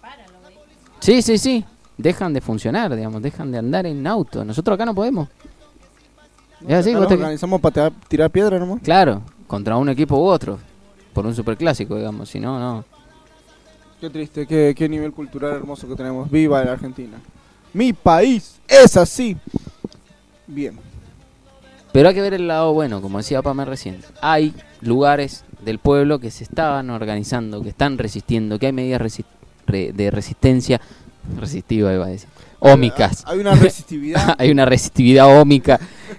Sí. Dejan de funcionar, digamos, dejan de andar en auto. Nosotros acá no podemos. Es así, nos organizamos para tirar piedra nomás. Claro, contra un equipo u otro. Por un superclásico, digamos, si no, no. Qué triste, qué nivel cultural hermoso que tenemos. Viva la Argentina. Mi país es así. Bien. Pero hay que ver el lado bueno, como decía Pamela recién. Hay lugares del pueblo que se estaban organizando, que están resistiendo, que hay medidas de resistencia resistiva, iba a decir. Ómicas. Hay una resistividad. Hay una resistividad ómica.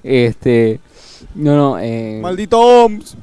Maldito OMS.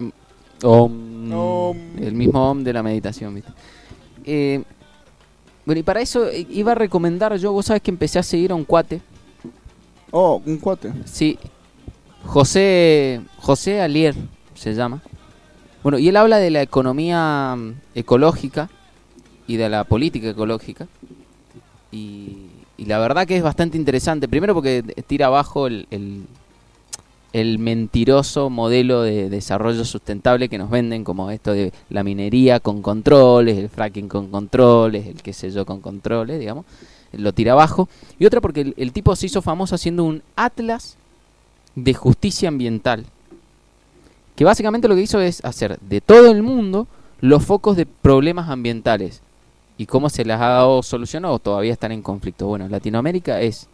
El mismo OM de la meditación, ¿viste? Bueno, y para eso iba a recomendar yo, vos sabés que empecé a seguir a un cuate. Oh, un cuate. Sí, José Alier se llama. Bueno, y él habla de la economía ecológica y de la política ecológica. Y la verdad que es bastante interesante. Primero porque tira abajo el mentiroso modelo de desarrollo sustentable que nos venden, como esto de la minería con controles, el fracking con controles, el qué sé yo con controles, digamos. Lo tira abajo. Y otra porque el tipo se hizo famoso haciendo un atlas de justicia ambiental, que básicamente lo que hizo es hacer de todo el mundo los focos de problemas ambientales y cómo se las ha dado solución o todavía están en conflicto. Bueno, Latinoamérica es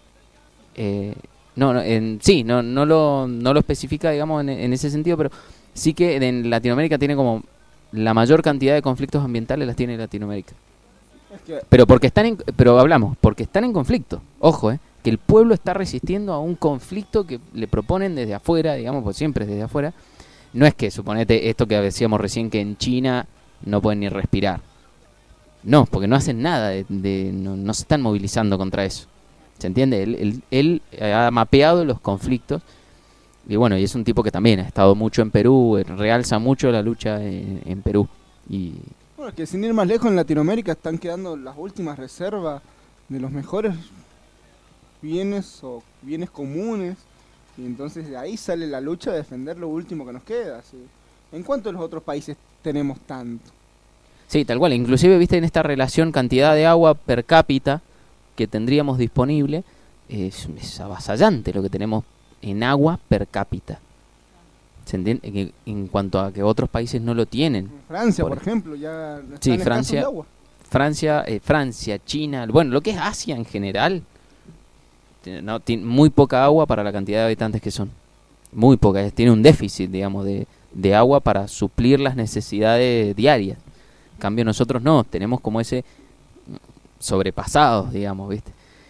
no lo especifica, digamos, en ese sentido, pero sí que en Latinoamérica tiene como la mayor cantidad de conflictos ambientales las tiene Latinoamérica. Pero porque están en conflicto. Ojo, que el pueblo está resistiendo a un conflicto que le proponen desde afuera, digamos, pues siempre desde afuera. No es que, suponete, esto que decíamos recién, que en China no pueden ni respirar. No, porque no hacen nada, no se están movilizando contra eso. ¿Se entiende? Él ha mapeado los conflictos. Y bueno, y es un tipo que también ha estado mucho en Perú, realza mucho la lucha en Perú. Y bueno, que sin ir más lejos, en Latinoamérica están quedando las últimas reservas de los mejores bienes o bienes comunes, y entonces de ahí sale la lucha de defender lo último que nos queda. ¿Sí? ¿En cuántos de los otros países tenemos tanto? Sí, tal cual. Inclusive, viste, en esta relación cantidad de agua per cápita que tendríamos disponible, es avasallante lo que tenemos en agua per cápita. ¿Se entiende? En cuanto a que otros países no lo tienen. Francia, por ejemplo, ya están sí, escasos de agua. Francia, China, bueno, lo que es Asia en general, no tiene muy poca agua para la cantidad de habitantes que son. Muy poca, tiene un déficit, digamos, de agua para suplir las necesidades diarias. En cambio nosotros no, tenemos como ese sobrepasados, digamos, ¿viste?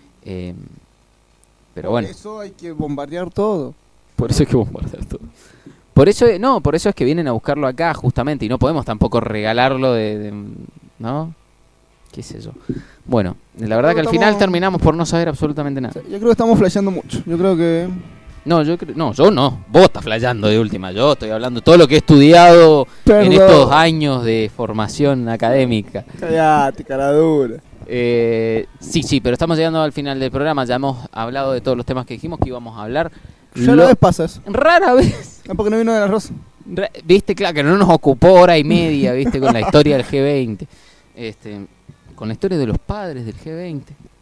Pero bueno. Por eso hay que bombardear todo. Por eso hay que bombardear todo. Por eso es que vienen a buscarlo acá, justamente, y no podemos tampoco regalarlo ¿no? Qué sé yo. Bueno, la verdad que al final terminamos por no saber absolutamente nada. Yo creo que estamos flasheando mucho. Yo creo que... yo no. Vos estás flasheando de última. Yo estoy hablando de todo lo que he estudiado en estos años de formación académica. Cállate, cara dura. Sí, pero estamos llegando al final del programa. Ya hemos hablado de todos los temas que dijimos que íbamos a hablar. Ya lo ves pasas. Rara vez. Porque no vino de la Rosa. Viste, claro, que no nos ocupó hora y media, viste, con la historia del G20. Con la historia de los padres del G20.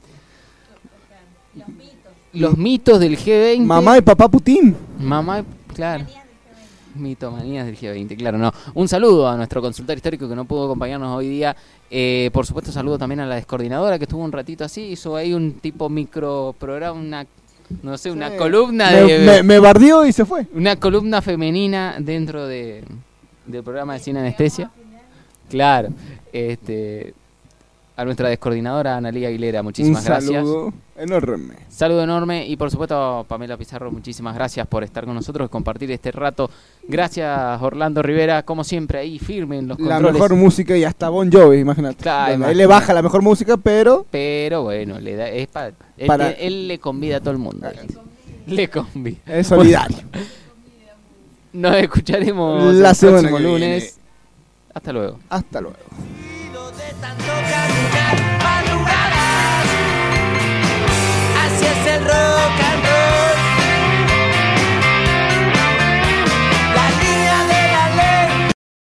Los mitos del G20. Mamá y papá Putin. Claro. Mitomanías del G20, claro, no. Un saludo a nuestro consultor histórico que no pudo acompañarnos hoy día. Por supuesto, saludo también a la descoordinadora que estuvo un ratito así. Hizo ahí un tipo microprograma, una columna me bardeó y se fue. Una columna femenina dentro del programa de Sin Anestesia. Claro. A nuestra descoordinadora Analía Aguilera, muchísimas gracias. Saludo enorme. Y por supuesto a Pamela Pizarro, muchísimas gracias por estar con nosotros, compartir este rato. Gracias Orlando Rivera, como siempre ahí firme en los controles. La mejor música y hasta Bon Jovi, imagínate. Claro, él le baja la mejor música, pero bueno, le da él le convida a todo el mundo. Le convido. Es solidario. Nos escucharemos La el semana próximo que lunes. viene. Hasta luego. Hasta luego. De tanto cariño.